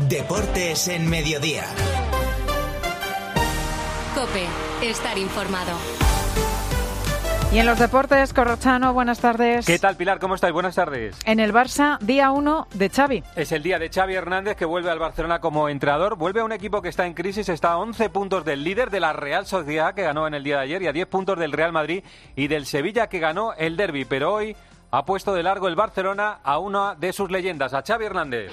Deportes en Mediodía. COPE, estar informado. Y en los deportes, Corrochano, buenas tardes. ¿Qué tal, Pilar? ¿Cómo estáis? Buenas tardes. En el Barça, día 1 de Xavi. Es el día de Xavi Hernández, que vuelve al Barcelona como entrenador. Vuelve a un equipo que está en crisis, está a 11 puntos del líder de la Real Sociedad, que ganó en el día de ayer, y a 10 puntos del Real Madrid y del Sevilla, que ganó el derbi. Pero hoy ha puesto de largo el Barcelona a una de sus leyendas, a Xavi Hernández.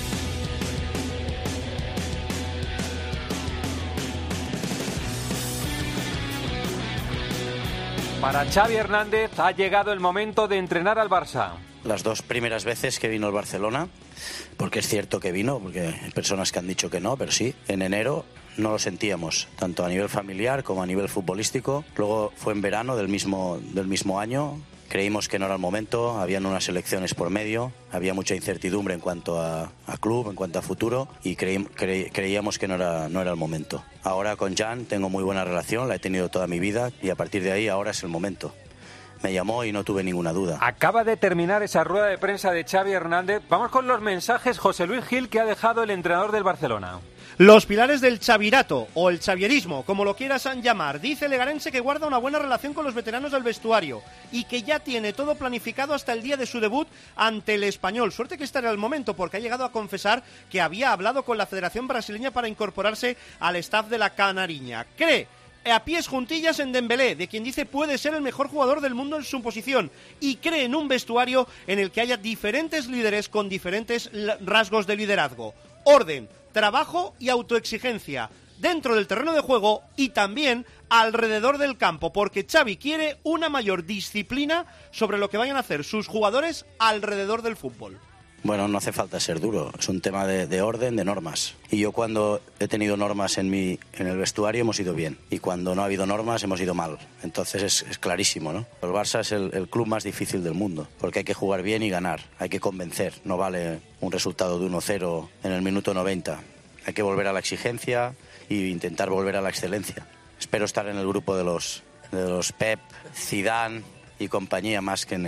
Para Xavi Hernández ha llegado el momento de entrenar al Barça. Las dos primeras veces que vino al Barcelona, porque es cierto que vino, porque hay personas que han dicho que no, pero sí, en enero no lo sentíamos, tanto a nivel familiar como a nivel futbolístico. Luego fue en verano del mismo año. Creímos que no era el momento, habían unas elecciones por medio, había mucha incertidumbre en cuanto a club, en cuanto a futuro, y creíamos que no era el momento. Ahora con Jan tengo muy buena relación, la he tenido toda mi vida, y a partir de ahí ahora es el momento. Me llamó y no tuve ninguna duda. Acaba de terminar esa rueda de prensa de Xavi Hernández. Vamos con los mensajes, José Luis Gil, que ha dejado el entrenador del Barcelona. Los pilares del chavirato, o el chavierismo, como lo quieras llamar. Dice el legarense que guarda una buena relación con los veteranos del vestuario y que ya tiene todo planificado hasta el día de su debut ante el Español. Suerte que este era el momento, porque ha llegado a confesar que había hablado con la Federación Brasileña para incorporarse al staff de la Canariña. Cree a pies juntillas en Dembélé, de quien dice puede ser el mejor jugador del mundo en su posición, y cree en un vestuario en el que haya diferentes líderes con diferentes rasgos de liderazgo. Orden, trabajo y autoexigencia dentro del terreno de juego y también alrededor del campo, porque Xavi quiere una mayor disciplina sobre lo que vayan a hacer sus jugadores alrededor del fútbol. Bueno, no hace falta ser duro, es un tema de orden, de normas. Y yo cuando he tenido normas en el vestuario hemos ido bien, y cuando no ha habido normas hemos ido mal. Entonces es clarísimo, ¿no? El Barça es el club más difícil del mundo, porque hay que jugar bien y ganar, hay que convencer. No vale un resultado de 1-0 en el minuto 90. Hay que volver a la exigencia e intentar volver a la excelencia. Espero estar en el grupo de los Pep, Zidane y compañía más que en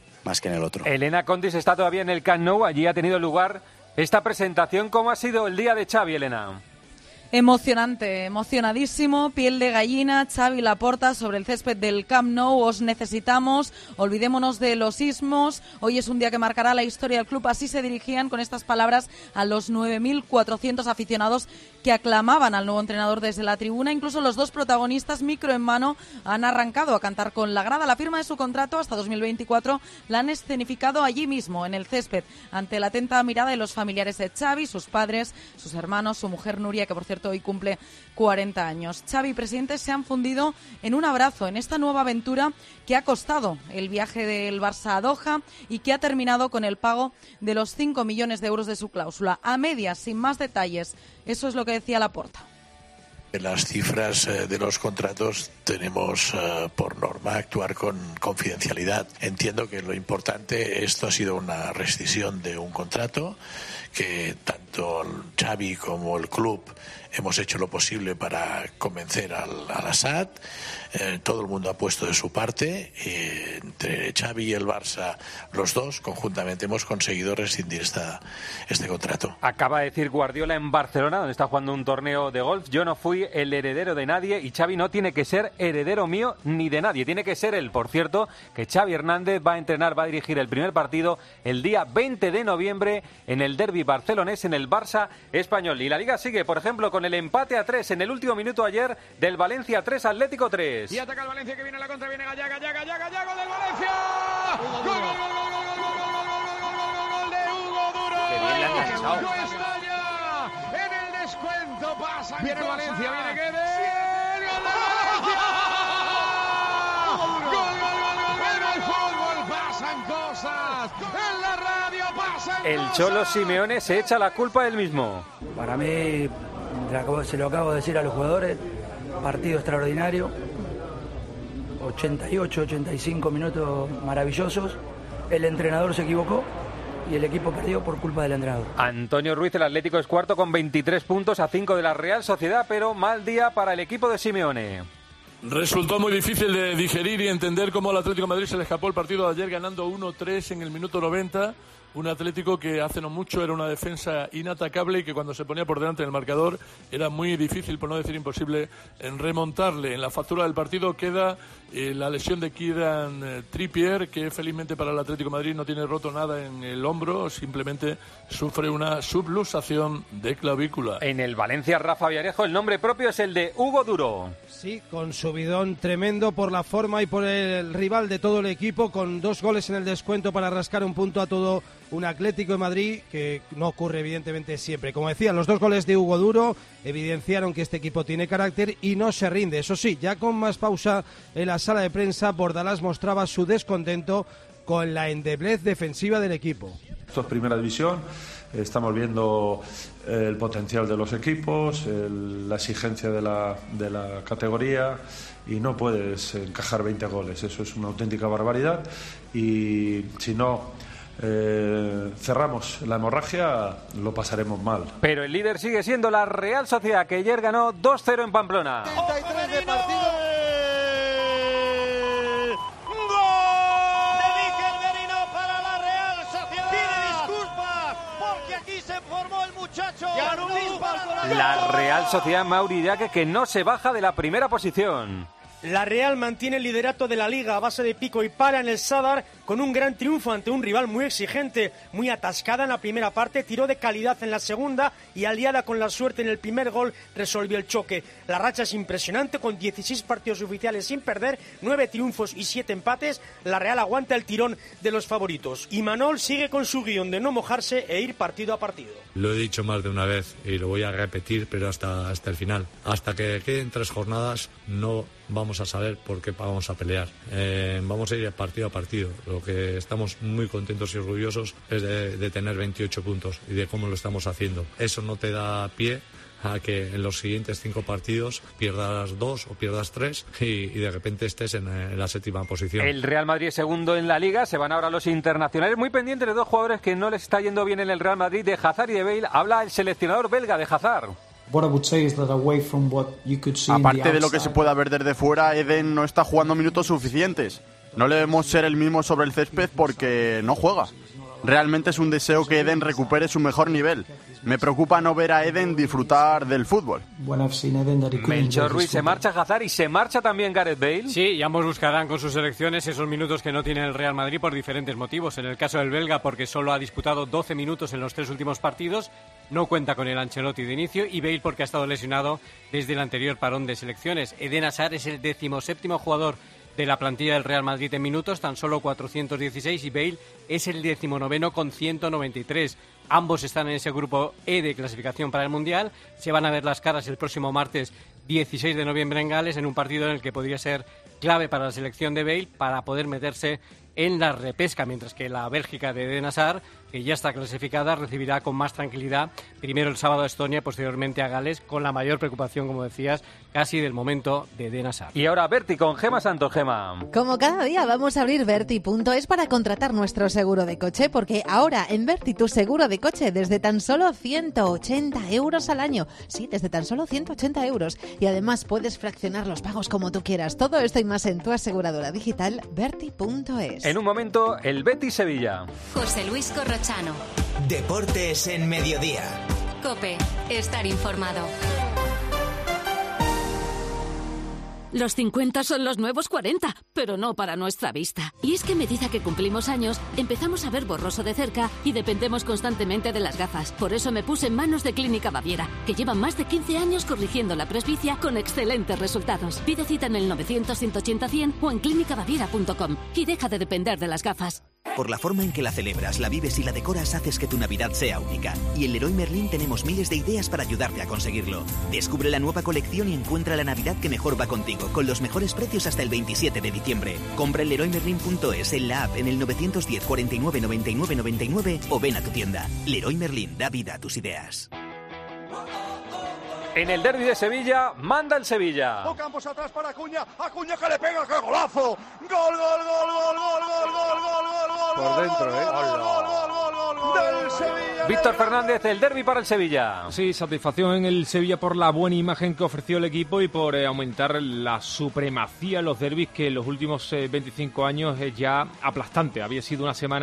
el otro. Elena Condis está todavía en el Camp Nou. Allí ha tenido lugar esta presentación. ¿Cómo ha sido el día de Xavi, Elena? Emocionante, emocionadísimo, piel de gallina. Xavi Laporta sobre el césped del Camp Nou. Os necesitamos, olvidémonos de los ismos. Hoy es un día que marcará la historia del club. Así se dirigían con estas palabras a los 9.400 aficionados que aclamaban al nuevo entrenador desde la tribuna. Incluso los dos protagonistas, micro en mano, han arrancado a cantar con la grada. La firma de su contrato hasta 2024 la han escenificado allí mismo, en el césped, ante la atenta mirada de los familiares de Xavi, sus padres, sus hermanos, su mujer Nuria, que por cierto hoy cumple 40 años. Xavi y presidente se han fundido en un abrazo en esta nueva aventura que ha costado el viaje del Barça a Doha y que ha terminado con el pago de los 5 millones de euros de su cláusula. A medias, sin más detalles. Eso es lo que decía Laporta. En las cifras de los contratos tenemos por norma actuar con confidencialidad. Entiendo que lo importante, esto ha sido una rescisión de un contrato que tanto Xavi como el club hemos hecho lo posible para convencer al Assad. Todo el mundo ha puesto de su parte. Entre Xavi y el Barça, los dos, conjuntamente hemos conseguido rescindir este contrato. Acaba de decir Guardiola en Barcelona, donde está jugando un torneo de golf: yo no fui el heredero de nadie, y Xavi no tiene que ser heredero mío ni de nadie, tiene que ser él. Por cierto, que Xavi Hernández va a entrenar, va a dirigir el primer partido el día 20 de noviembre en el derbi barcelonés, en el Barça español. Y la Liga sigue, por ejemplo, con el empate a 3 en el último minuto ayer del Valencia 3, Atlético 3. Y ataca el Valencia, que viene a la contra, viene Gallá, gol del Valencia. Gol de Hugo Duro. Qué bien le han enganchado. España en el descuento pasa. Viene Valencia, viene Guedes. Gol del Valencia. Gol. En el fútbol pasan cosas. En la radio pasan el cosas. Cholo Simeone se echa la culpa él mismo. Para mí, se lo acabo de decir a los jugadores, partido extraordinario, 88, 85 minutos maravillosos. El entrenador se equivocó y el equipo perdió por culpa del entrenador. Antonio Ruiz, el Atlético, es cuarto con 23 puntos a 5 de la Real Sociedad, pero mal día para el equipo de Simeone. Resultó muy difícil de digerir y entender cómo al Atlético de Madrid se le escapó el partido de ayer, ganando 1-3 en el minuto 90, Un Atlético que hace no mucho era una defensa inatacable y que cuando se ponía por delante del marcador era muy difícil, por no decir imposible, en remontarle. En la factura del partido queda la lesión de Kieran Trippier, que felizmente para el Atlético de Madrid no tiene roto nada en el hombro, simplemente sufre una subluxación de clavícula. En el Valencia Rafa Villarejo el nombre propio es el de Hugo Duro. Sí, con subidón tremendo por la forma y por el rival de todo el equipo, con 2 goles en el descuento para rascar un punto a todo un Atlético de Madrid, que no ocurre evidentemente siempre. Como decía, los 2 goles de Hugo Duro evidenciaron que este equipo tiene carácter y no se rinde. Eso sí, ya con más pausa en la sala de prensa, Bordalás mostraba su descontento con la endeblez defensiva del equipo. Esto es primera división, estamos viendo el potencial de los equipos, la exigencia de la categoría, y no puedes encajar 20 goles, eso es una auténtica barbaridad, y si no cerramos la hemorragia, lo pasaremos mal. Pero el líder sigue siendo la Real Sociedad, que ayer ganó 2-0 en Pamplona. 33 de partido. La Real Sociedad, Mauri Diaque, que no se baja de la primera posición. La Real mantiene el liderato de la Liga a base de pico y pala en el Sadar, con un gran triunfo ante un rival muy exigente, muy atascada en la primera parte, tiró de calidad en la segunda y, aliada con la suerte en el primer gol, resolvió el choque. La racha es impresionante, con 16 partidos oficiales sin perder, 9 triunfos y 7 empates. La Real aguanta el tirón de los favoritos. Y Manol sigue con su guión de no mojarse e ir partido a partido. Lo he dicho más de una vez y lo voy a repetir, pero hasta el final. Hasta que queden 3 jornadas no vamos a saber por qué vamos a pelear. Vamos a ir partido a partido. Lo que estamos muy contentos y orgullosos es de tener 28 puntos y de cómo lo estamos haciendo. Eso no te da pie a que en los siguientes 5 partidos pierdas 2 o pierdas 3 y de repente estés en la 7ª posición. El Real Madrid es segundo en la Liga, se van ahora los internacionales. Muy pendientes de 2 jugadores que no les está yendo bien en el Real Madrid, de Hazard y de Bale. Habla el seleccionador belga de Hazard. Aparte de lo que se pueda ver desde fuera, Eden no está jugando minutos suficientes. No le debemos ser el mismo sobre el césped porque no juega. Realmente es un deseo que Eden recupere su mejor nivel. Me preocupa no ver a Eden disfrutar del fútbol. Melchor Ruiz, se marcha Hazard y se marcha también Gareth Bale. Sí, y ambos buscarán con sus selecciones esos minutos que no tiene el Real Madrid por diferentes motivos. En el caso del belga, porque solo ha disputado 12 minutos en los 3 últimos partidos, no cuenta con el Ancelotti de inicio, y Bale porque ha estado lesionado desde el anterior parón de selecciones. Eden Hazard es el 17º jugador de la plantilla del Real Madrid en minutos, tan solo 416, y Bale es el 19º con 193. Ambos están en ese grupo E de clasificación para el Mundial. Se van a ver las caras el próximo martes 16 de noviembre en Gales, en un partido en el que podría ser clave para la selección de Bale para poder meterse en la repesca, mientras que la Bélgica de Eden Hazard, que ya está clasificada, recibirá con más tranquilidad primero el sábado a Estonia, posteriormente a Gales, con la mayor preocupación, como decías, casi del momento de Eden Hazard. Y ahora Berti con Gema Santos. Gema. Como cada día vamos a abrir Berti.es para contratar nuestro seguro de coche, porque ahora en Berti tu seguro de coche desde tan solo 180 euros al año. Sí, desde tan solo 180 euros. Y además puedes fraccionar los pagos como tú quieras. Todo esto y más en tu aseguradora digital Berti.es. En un momento, el Betis Sevilla. José Luis Corrochano. Deportes en Mediodía. COPE. Estar informado. Los 50 son los nuevos 40, pero no para nuestra vista. Y es que a medida que cumplimos años, empezamos a ver borroso de cerca y dependemos constantemente de las gafas. Por eso me puse en manos de Clínica Baviera, que llevan más de 15 años corrigiendo la presbicia con excelentes resultados. Pide cita en el 900-180-100 o en clínicabaviera.com y deja de depender de las gafas. Por la forma en que la celebras, la vives y la decoras, haces que tu Navidad sea única. Y en Leroy Merlin tenemos miles de ideas para ayudarte a conseguirlo. Descubre la nueva colección y encuentra la Navidad que mejor va contigo, con los mejores precios hasta el 27 de diciembre. Compra en LeroyMerlin.es, en la app, en el 910 49 99 99 o ven a tu tienda. Leroy Merlin, da vida a tus ideas. En el derbi de Sevilla, manda el Sevilla. Campos atrás para Acuña. Acuña que le pega, ¡qué golazo! ¡Gol, gol, gol, gol, gol, gol, gol, gol, gol! Por dentro, Del Sevilla. Víctor Fernández, el derbi para el Sevilla. Sí, satisfacción en el Sevilla por la buena imagen que ofreció el equipo y por aumentar la supremacía en los derbis, que en los últimos 25 años es ya aplastante. Había sido una semana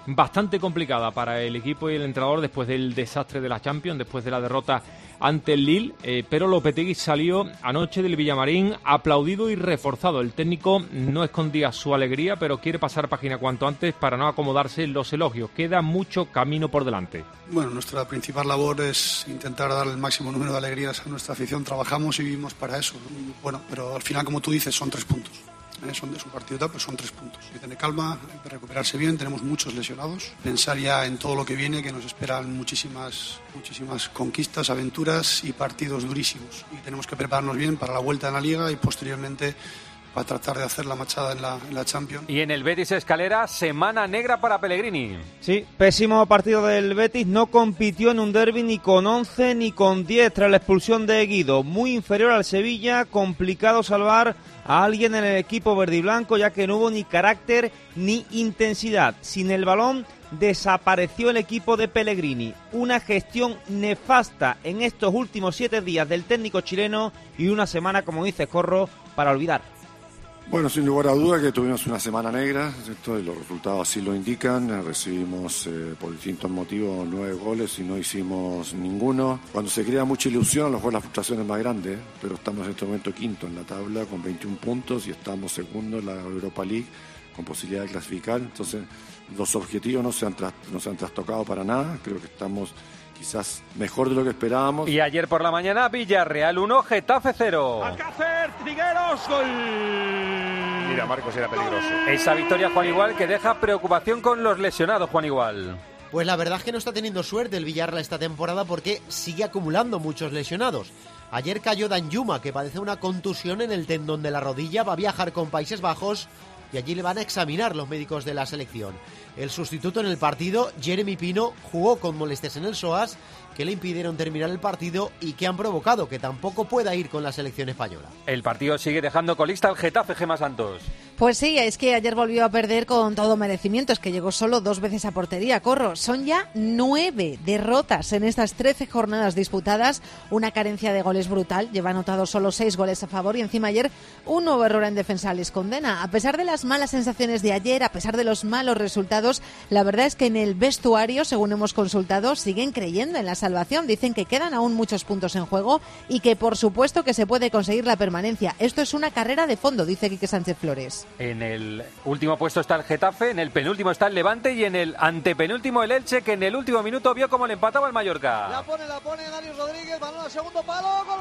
bastante complicada para el equipo y el entrenador después del desastre de la Champions, después de la derrota ante el Lille, pero Lopetegui salió anoche del Villamarín aplaudido y reforzado. El técnico no escondía su alegría, pero quiere pasar página cuanto antes para no acomodarse en los elogios. Queda mucho camino por delante. Bueno, nuestra principal labor es intentar dar el máximo número de alegrías a nuestra afición. Trabajamos y vivimos para eso. Bueno, pero al final, como tú dices, son 3 puntos. Son de su partido tal, pero son 3 puntos. Hay que tener calma, hay que recuperarse bien, tenemos muchos lesionados. Pensar ya en todo lo que viene, que nos esperan muchísimas conquistas, aventuras y partidos durísimos. Y tenemos que prepararnos bien para la vuelta en la Liga y posteriormente para tratar de hacer la machada en la Champions. Y en el Betis Escalera, semana negra para Pellegrini. Sí, pésimo partido del Betis, no compitió en un derbi ni con 11 ni con 10 tras la expulsión de Guido. Muy inferior al Sevilla, complicado salvar a alguien en el equipo verde y blanco, ya que no hubo ni carácter ni intensidad. Sin el balón desapareció el equipo de Pellegrini. Una gestión nefasta en estos últimos 7 días del técnico chileno y una semana, como dice Corro, para olvidar. Bueno, sin lugar a duda que tuvimos una semana negra, ¿cierto? Y los resultados así lo indican. Recibimos por distintos motivos 9 goles y no hicimos ninguno. Cuando se crea mucha ilusión, a lo mejor la frustración es más grande, pero estamos en este momento quinto en la tabla con 21 puntos y estamos segundo en la Europa League con posibilidad de clasificar. Entonces, los objetivos no se han trastocado para nada. Creo que estamos quizás mejor de lo que esperábamos. Y ayer por la mañana, Villarreal 1, Getafe 0. Alcácer, Trigueros, gol. Mira, Marcos, era peligroso. Esa victoria, Juan Igual, que deja preocupación con los lesionados, Juan Igual. Pues la verdad es que no está teniendo suerte el Villarreal esta temporada porque sigue acumulando muchos lesionados. Ayer cayó Danjuma, que padece una contusión en el tendón de la rodilla, va a viajar con Países Bajos y allí le van a examinar los médicos de la selección. El sustituto en el partido, Jeremy Pino, jugó con molestias en el psoas que le impidieron terminar el partido y que han provocado que tampoco pueda ir con la selección española. El partido sigue dejando colista al Getafe, Gemma Santos. Pues sí, es que ayer volvió a perder con todo merecimiento, es que llegó solo 2 veces a portería, Corro. Son ya 9 derrotas en estas 13 jornadas disputadas, una carencia de goles brutal, lleva anotado solo 6 goles a favor y encima ayer un nuevo error en defensa les condena. A pesar de las malas sensaciones de ayer, a pesar de los malos resultados, la verdad es que en el vestuario, según hemos consultado, siguen creyendo en la salvación. Dicen que quedan aún muchos puntos en juego y que por supuesto que se puede conseguir la permanencia. Esto es una carrera de fondo, dice Quique Sánchez Flores. En el último puesto está el Getafe, en el penúltimo está el Levante y en el antepenúltimo el Elche, que en el último minuto vio cómo le empataba el Mallorca. La pone Dani Rodríguez, balón al segundo palo, gol.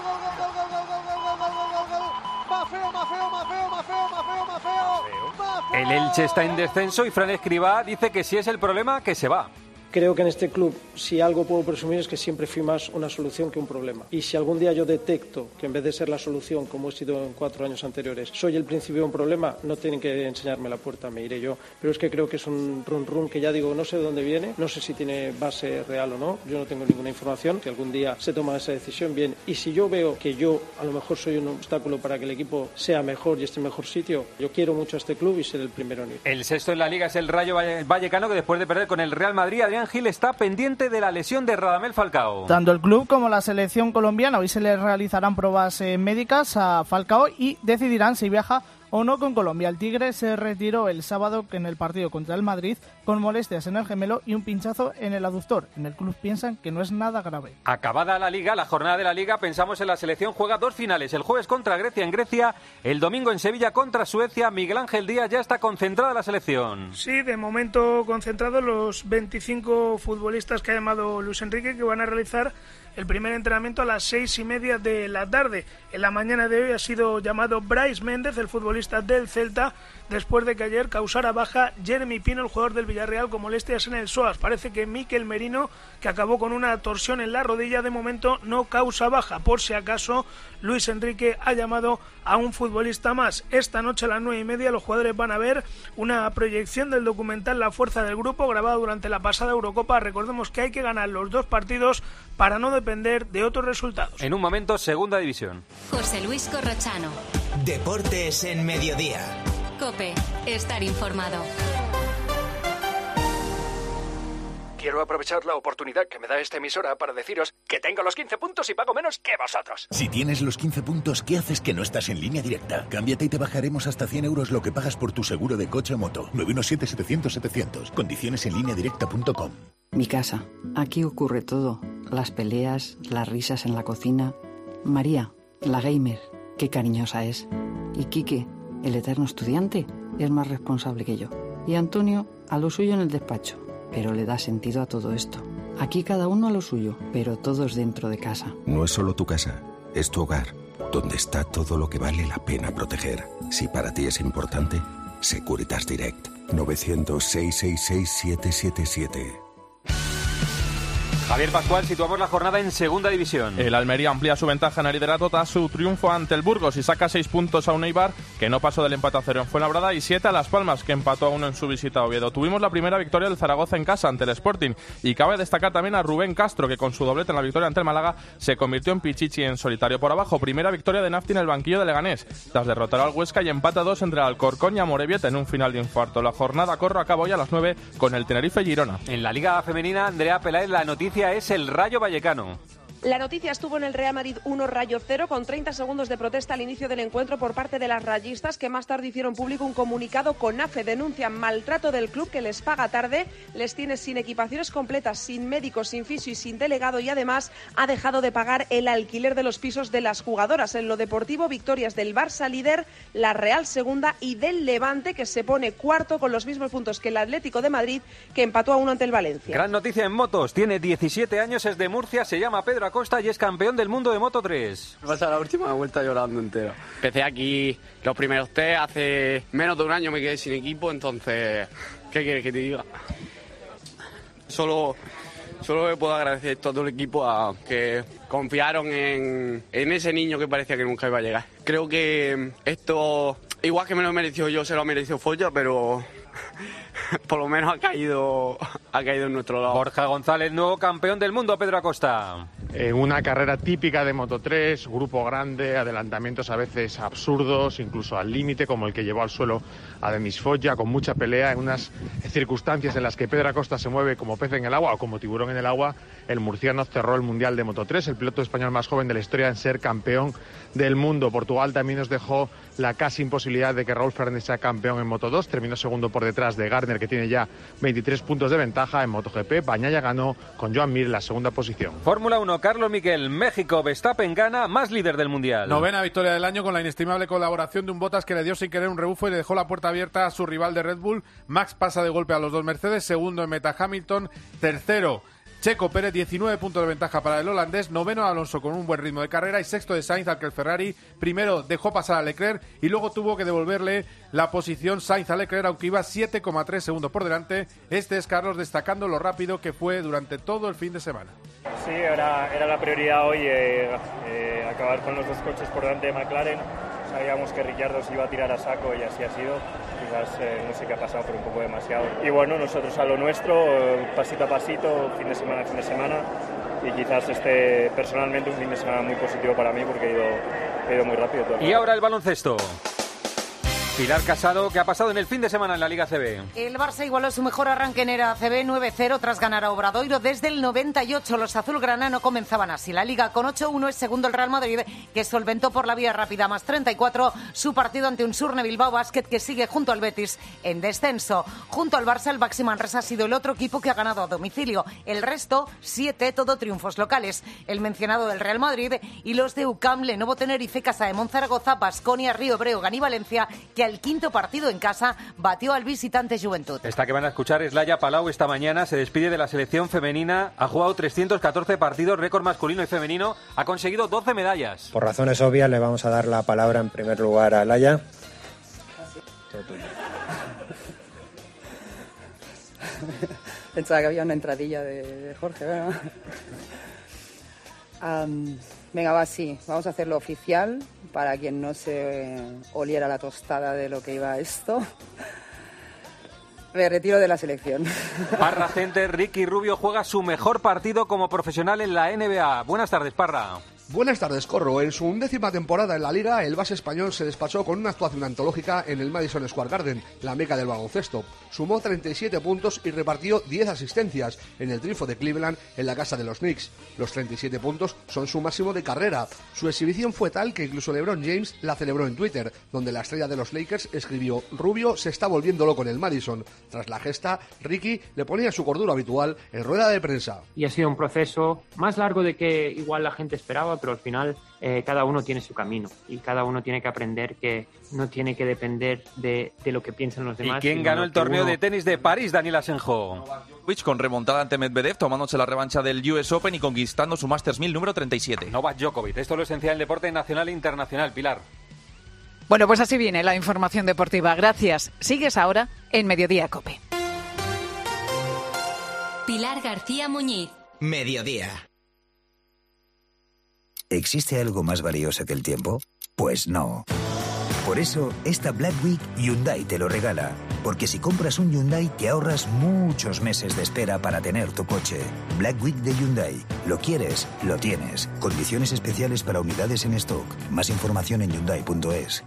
Más feo. El Elche está en descenso y Fran Escribá dice que si es el problema, que se va. Creo que en este club, si algo puedo presumir, es que siempre fui más una solución que un problema. Y si algún día yo detecto que en vez de ser la solución, como he sido en 4 años anteriores, soy el principio de un problema, no tienen que enseñarme la puerta, me iré yo. Pero es que creo que es un run que ya digo, no sé de dónde viene, no sé si tiene base real o no, yo no tengo ninguna información. Si algún día se toma esa decisión, bien. Y si yo veo que yo a lo mejor soy un obstáculo para que el equipo sea mejor y esté en mejor sitio, yo quiero mucho a este club y ser el primero en ir. El sexto en la Liga es el Rayo Vallecano, que después de perder con el Real Madrid, Adrián Gil está pendiente de la lesión de Radamel Falcao. Tanto el club como la selección colombiana hoy se le realizarán pruebas médicas a Falcao y decidirán si viaja o no con Colombia. El Tigre se retiró el sábado en el partido contra el Madrid con molestias en el gemelo y un pinchazo en el aductor. En el club piensan que no es nada grave. Acabada la Liga, la jornada de la Liga, pensamos en la selección. Juega 2 finales, el jueves contra Grecia en Grecia, el domingo en Sevilla contra Suecia. Miguel Ángel Díaz, ya está concentrada la selección. Sí, de momento concentrados los 25 futbolistas que ha llamado Luis Enrique, que van a realizar el primer entrenamiento a las 6:30 de la tarde. En la mañana de hoy ha sido llamado Brais Méndez, el futbolista del Celta, después de que ayer causara baja Jeremy Pino, el jugador del Villarreal, con molestias en el psoas. Parece que Mikel Merino, que acabó con una torsión en la rodilla, de momento no causa baja. Por si acaso, Luis Enrique ha llamado a un futbolista más. Esta noche a las 9:30 los jugadores van a ver una proyección del documental La Fuerza del Grupo, grabado durante la pasada Eurocopa. Recordemos que hay que ganar los 2 partidos para no depender de otros resultados. En un momento, segunda división. José Luis Corrochano. Deportes en Mediodía. COPE. Estar informado. Quiero aprovechar la oportunidad que me da esta emisora para deciros que tengo los 15 puntos y pago menos que vosotros. Si tienes los 15 puntos, ¿qué haces que no estás en Línea Directa? Cámbiate y te bajaremos hasta 100 euros lo que pagas por tu seguro de coche o moto. 917-700-700. Condiciones en lineadirecta.com. Mi casa. Aquí ocurre todo. Las peleas, las risas en la cocina. María, la gamer, qué cariñosa es. Y Quique, el eterno estudiante, es más responsable que yo. Y Antonio, a lo suyo en el despacho. Pero le da sentido a todo esto. Aquí cada uno a lo suyo, pero todos dentro de casa. No es solo tu casa, es tu hogar, donde está todo lo que vale la pena proteger. Si para ti es importante, Securitas Direct. 900-666-777. Javier Pascual, situamos la jornada en segunda división. El Almería amplía su ventaja en el liderato tras su triunfo ante el Burgos y saca 6 puntos a un Eibar que no pasó del empate a 0 en Fuenlabrada y 7 a Las Palmas, que empató a 1 en su visita a Oviedo. Tuvimos la primera victoria del Zaragoza en casa ante el Sporting y cabe destacar también a Rubén Castro, que con su doblete en la victoria ante el Málaga se convirtió en Pichichi en solitario. Por abajo, primera victoria de Nafti en el banquillo de Leganés, tras derrotar al Huesca y empate a 2 entre el Alcorcón y Amorebieta en un final de infarto. La jornada corre a cabo hoy a las 9 con el Tenerife-Girona. En la Liga Femenina, Andrea Peláez, la noticia es el Rayo Vallecano. La noticia estuvo en el Real Madrid 1 Rayo 0 con 30 segundos de protesta al inicio del encuentro por parte de las rayistas, que más tarde hicieron público un comunicado con AFE. Denuncian maltrato del club, que les paga tarde, les tiene sin equipaciones completas, sin médicos, sin fisio y sin delegado, y además ha dejado de pagar el alquiler de los pisos de las jugadoras. En lo deportivo, victorias del Barça líder, la Real segunda y del Levante, que se pone cuarto con los mismos puntos que el Atlético de Madrid, que empató a 1 ante el Valencia. Gran noticia en motos, tiene 17 años, es de Murcia, se llama Pedro Acosta y es campeón del mundo de Moto 3. Pasa la última vuelta llorando entero. Empecé aquí los primeros test, hace menos de un año me quedé sin equipo, entonces, ¿qué quieres que te diga? Solo le puedo agradecer a todo el equipo a que confiaron en ese niño que parecía que nunca iba a llegar. Creo que esto, igual que me lo he merecido yo, se lo ha merecido Folla, pero por lo menos ha caído en nuestro lado. Borja González, nuevo campeón del mundo, Pedro Acosta. Una carrera típica de Moto 3, grupo grande, adelantamientos a veces absurdos, incluso al límite, como el que llevó al suelo a Denis Foggia, con mucha pelea, en unas circunstancias en las que Pedro Acosta se mueve como pez en el agua o como tiburón en el agua. El murciano cerró el Mundial de Moto 3, el piloto español más joven de la historia en ser campeón del mundo. Portugal también nos dejó la casi imposibilidad de que Raúl Fernández sea campeón en Moto 2, terminó segundo por detrás de Gardner, que tiene ya 23 puntos de ventaja. En MotoGP, Bagnaia ganó con Joan Mir en la segunda posición. Fórmula 1, Carlos Miquel, México, Verstappen gana, más líder del Mundial. Novena victoria del año con la inestimable colaboración de un Bottas que le dio sin querer un rebufo y le dejó la puerta abierta a su rival de Red Bull. Max pasa de golpe a los dos Mercedes, segundo en meta Hamilton, tercero Checo Pérez, 19 puntos de ventaja para el holandés, noveno Alonso con un buen ritmo de carrera y sexto de Sainz, al que el Ferrari primero dejó pasar a Leclerc y luego tuvo que devolverle la posición Sainz a Leclerc, aunque iba 7,3 segundos por delante. Este es Carlos destacando lo rápido que fue durante todo el fin de semana. Sí, era la prioridad hoy acabar con los dos coches por delante de McLaren. Sabíamos que Ricciardo se iba a tirar a saco y así ha sido. Quizás no sé qué ha pasado, pero un poco demasiado. Y bueno, nosotros a lo nuestro, pasito a pasito, fin de semana. Y quizás personalmente un fin de semana muy positivo para mí porque he ido muy rápido todo. Y ahora el baloncesto. Pilar Casado, ¿qué ha pasado en el fin de semana en la Liga ACB? El Barça igualó su mejor arranque en era ACB 9-0 tras ganar a Obradoiro desde el 98. Los azulgrana no comenzaban así. La Liga con 8-1 es segundo el Real Madrid, que solventó por la vía rápida más 34 su partido ante un Surne Bilbao Basket que sigue junto al Betis en descenso. Junto al Barça, el Baxi Manresa ha sido el otro equipo que ha ganado a domicilio. El resto, 7, todo triunfos locales. El mencionado del Real Madrid y los de UCAM, Lenovo Tenerife, Casa de Monzaragoza, Baskonia, Río Breogán y Valencia, que al quinto partido en casa batió al visitante Juventud. Esta que van a escuchar es Laia Palau. Esta mañana se despide de la selección femenina. Ha jugado 314 partidos, récord masculino y femenino. Ha conseguido 12 medallas. Por razones obvias le vamos a dar la palabra en primer lugar a Laia. Todo tuyo. Pensaba que había una entradilla de Jorge, ¿verdad? Venga, va, sí, vamos a hacerlo oficial para quien no se oliera la tostada de lo que iba esto. Me retiro de la selección. Parra Center, Ricky Rubio juega su mejor partido como profesional en la NBA. Buenas tardes, Parra. Buenas tardes, Corro. En su 11ª temporada en la Liga, el base español se despachó con una actuación antológica en el Madison Square Garden, la meca del baloncesto. Sumó 37 puntos y repartió 10 asistencias en el triunfo de Cleveland en la casa de los Knicks. Los 37 puntos son su máximo de carrera. Su exhibición fue tal que incluso LeBron James la celebró en Twitter, donde la estrella de los Lakers escribió: Rubio se está volviendo loco en el Madison. Tras la gesta, Ricky le ponía su cordura habitual en rueda de prensa. Y ha sido un proceso más largo de que igual la gente esperaba, pero al final cada uno tiene su camino y cada uno tiene que aprender que no tiene que depender de lo que piensan los demás. ¿Y quién ganó el torneo de tenis de París, Daniel Asenjo? Con remontada ante Medvedev, tomándose la revancha del US Open y conquistando su Masters 1000 número 37. Novak Djokovic. Esto es lo esencial del deporte nacional e internacional. Pilar. Bueno, pues así viene la información deportiva. Gracias. Sigues ahora en Mediodía COPE. Pilar García Muñiz. Mediodía. ¿Existe algo más valioso que el tiempo? Pues no. Por eso, esta Black Week Hyundai te lo regala. Porque si compras un Hyundai te ahorras muchos meses de espera para tener tu coche. Black Week de Hyundai. Lo quieres, lo tienes. Condiciones especiales para unidades en stock. Más información en Hyundai.es.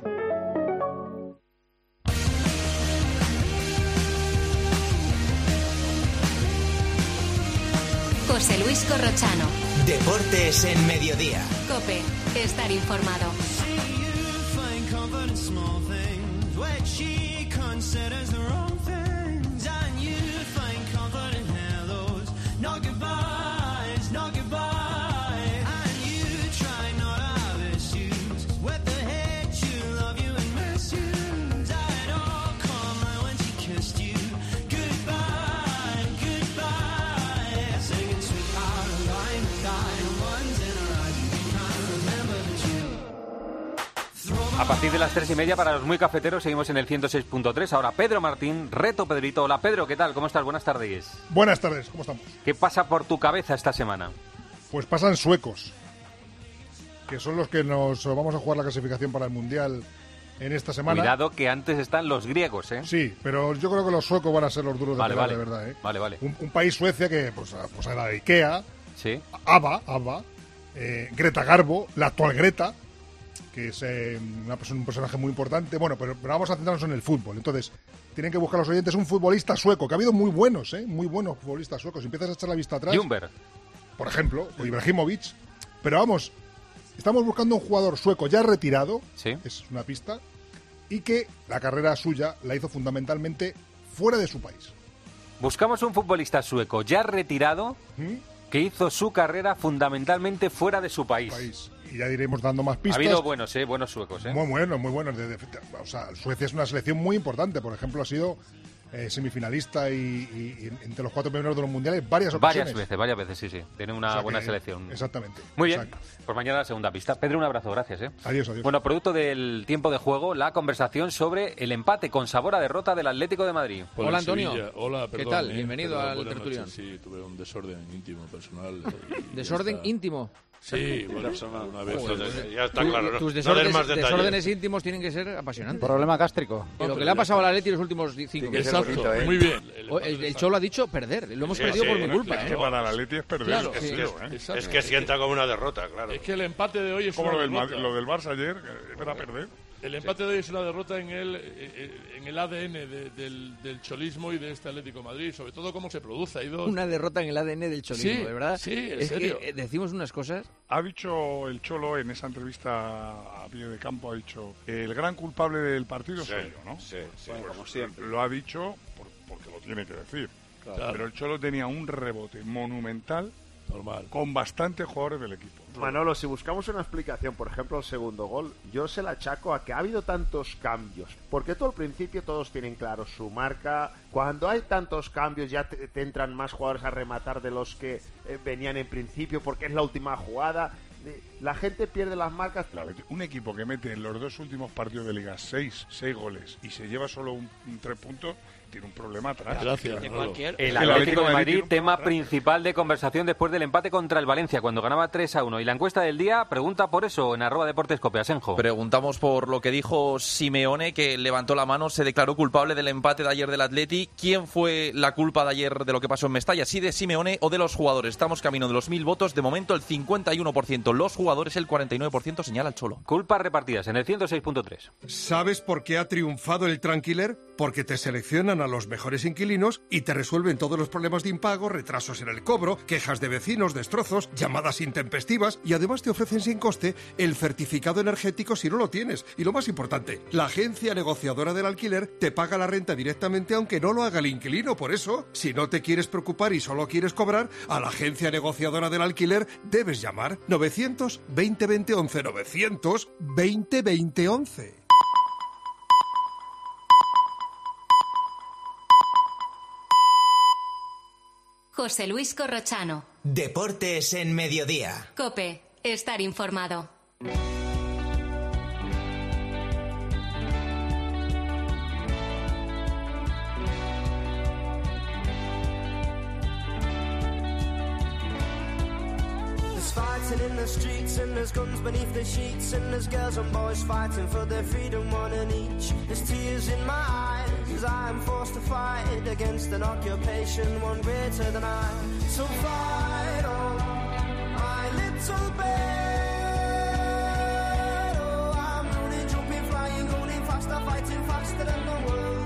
José Luis Corrochano. Deportes en Mediodía. COPE. Estar informado. A partir de las 3:30 para los muy cafeteros seguimos en el 106.3. Ahora Pedro Martín, Reto Pedrito. Hola Pedro, ¿qué tal? ¿Cómo estás? Buenas tardes. Buenas tardes, ¿cómo estamos? ¿Qué pasa por tu cabeza esta semana? Pues pasan suecos, que son los que nos vamos a jugar la clasificación para el Mundial en esta semana. Cuidado que antes están los griegos, ¿eh? Sí, pero yo creo que los suecos van a ser los duros de pelar, de verdad, ¿eh? Vale. Un país, Suecia, que pues era de Ikea, sí. ABBA, Greta Garbo, la actual Greta, que es un personaje muy importante. Bueno, pero vamos a centrarnos en el fútbol. Entonces, tienen que buscar los oyentes un futbolista sueco, que ha habido muy buenos futbolistas suecos. Si empiezas a echar la vista atrás, Ljungberg, por ejemplo, o Ibrahimovic. Pero vamos, estamos buscando un jugador sueco ya retirado, ¿sí? Es una pista, y que la carrera suya la hizo fundamentalmente fuera de su país. Buscamos un futbolista sueco ya retirado que hizo su carrera fundamentalmente fuera de su país. Y ya iremos dando más pistas. Ha habido buenos suecos, ¿eh? Muy buenos. O sea, Suecia es una selección muy importante. Por ejemplo, ha sido semifinalista y entre los 4 primeros de los mundiales varias ocasiones. Varias veces, sí. Tiene una buena selección. Exactamente. Muy bien. Pues mañana la segunda pista. Pedro, un abrazo, gracias, ¿eh? Adiós. Bueno, producto del tiempo de juego, la conversación sobre el empate con sabor a derrota del Atlético de Madrid. Hola, Antonio. Hola, perdón. ¿Qué tal? Bienvenido al tertulión. Sí, tuve un desorden íntimo personal. ¿Desorden íntimo? Sí, bueno, una vez. Ya está claro, ¿no? Tus desórdenes íntimos tienen que ser apasionantes. Problema gástrico. Lo que le ha pasado al Atleti en los últimos 5 meses. Exacto, muy bien. El Cholo ha dicho perder. Lo hemos perdido por mi culpa. Es que para el Atleti es perder. Claro, es que sienta como una derrota, claro. Es que el empate de hoy es como una derrota. Lo del Barça ayer, era perder. El empate de hoy es una derrota en el ADN del cholismo y de este Atlético de Madrid, sobre todo cómo se produce. Una derrota en el ADN del cholismo, sí, ¿de verdad? Sí, en es serio. Que decimos unas cosas. Ha dicho el Cholo en esa entrevista a pie de campo, ha dicho que el gran culpable del partido soy yo, ¿no? Sí, bueno, como siempre. Lo ha dicho porque lo tiene que decir. Claro. Pero el Cholo tenía un rebote monumental. Normal. Con bastantes jugadores del equipo. Manolo, si buscamos una explicación, por ejemplo, el segundo gol, yo se la achaco a que ha habido tantos cambios. Porque todo al principio todos tienen claro su marca. Cuando hay tantos cambios ya te entran más jugadores a rematar de los que venían en principio porque es la última jugada. La gente pierde las marcas. Un equipo que mete en los 2 últimos partidos de Liga 6 goles y se lleva solo un 3 puntos, tiene un problema atrás. Gracias. El Atlético de Madrid, tema principal de conversación después del empate contra el Valencia, cuando ganaba 3-1. Y la encuesta del día pregunta por eso en @deportescope. Asenjo. Preguntamos por lo que dijo Simeone, que levantó la mano, se declaró culpable del empate de ayer del Atleti. ¿Quién fue la culpa de ayer de lo que pasó en Mestalla? ¿Sí de Simeone o de los jugadores? Estamos camino de los 1000 votos. De momento el 51% los jugadores, el 49% señala al Cholo. Culpas repartidas en el 106.3. ¿Sabes por qué ha triunfado el Tranquiler? Porque te seleccionan a los mejores inquilinos y te resuelven todos los problemas de impago, retrasos en el cobro, quejas de vecinos, destrozos, llamadas intempestivas y además te ofrecen sin coste el certificado energético si no lo tienes. Y lo más importante, la agencia negociadora del alquiler te paga la renta directamente aunque no lo haga el inquilino. Por eso, si no te quieres preocupar y solo quieres cobrar, a la agencia negociadora del alquiler debes llamar 900-20-20-11, 900-20-20-11. José Luis Corrochano. Deportes en Mediodía. COPE. Estar informado. Fighting in the streets and there's guns beneath the sheets and there's girls and boys fighting for their freedom, one and each. There's tears in my eyes as I'm forced to fight against an occupation, one greater than I. So fight on, my little bird. Oh, I'm running, jumping, flying, running faster, fighting faster than the world.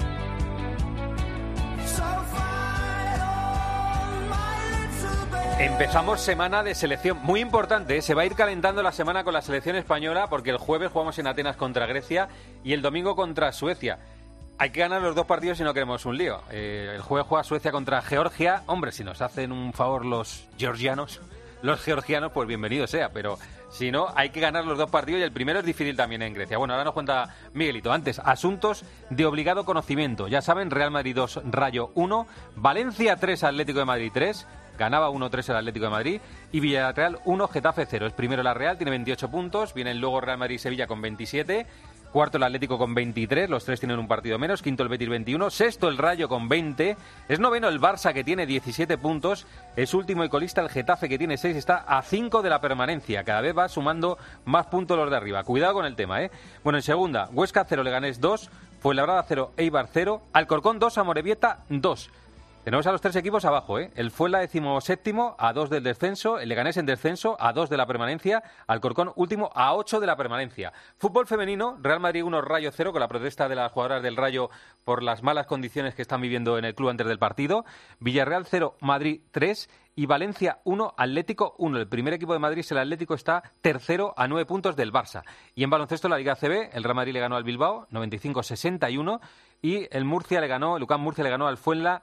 So fight on, my little bird. Empezamos semana de selección muy importante, ¿eh? Se va a ir calentando la semana con la selección española porque el jueves jugamos en Atenas contra Grecia y el domingo contra Suecia. Hay que ganar los dos partidos si no queremos un lío. El jueves juega Suecia contra Georgia. Hombre, si nos hacen un favor los georgianos, pues bienvenido sea, pero si no, hay que ganar los dos partidos y el primero es difícil también en Grecia. Bueno, ahora nos cuenta Miguelito. Antes, asuntos de obligado conocimiento. Ya saben, Real Madrid 2, Rayo 1, Valencia 3, Atlético de Madrid 3, ganaba 1-3 el Atlético de Madrid, y Villarreal 1, Getafe 0. Es primero la Real, tiene 28 puntos, vienen luego Real Madrid y Sevilla con 27, cuarto el Atlético con 23, los tres tienen un partido menos, quinto el Betis 21, sexto el Rayo con 20, es noveno el Barça que tiene 17 puntos, es último y colista el Getafe que tiene 6, está a 5 de la permanencia, cada vez va sumando más puntos los de arriba. Cuidado con el tema, ¿eh? Bueno, en segunda, Huesca 0, Leganés 2, Fuenlabrada 0, Eibar 0, Alcorcón 2, Amorebieta 2. Tenemos a los tres equipos abajo, ¿eh? El Fuenla 17º, a 2 del descenso, el Leganés en descenso, a 2 de la permanencia, Alcorcón último, a 8 de la permanencia. Fútbol femenino, Real Madrid 1, Rayo 0, con la protesta de las jugadoras del Rayo por las malas condiciones que están viviendo en el club antes del partido. Villarreal 0, Madrid 3 y Valencia 1, Atlético 1. El primer equipo de Madrid, el Atlético, está tercero a 9 puntos del Barça. Y en baloncesto, la Liga ACB, el Real Madrid le ganó al Bilbao 95-61 y el UCAM Murcia le ganó al Fuenla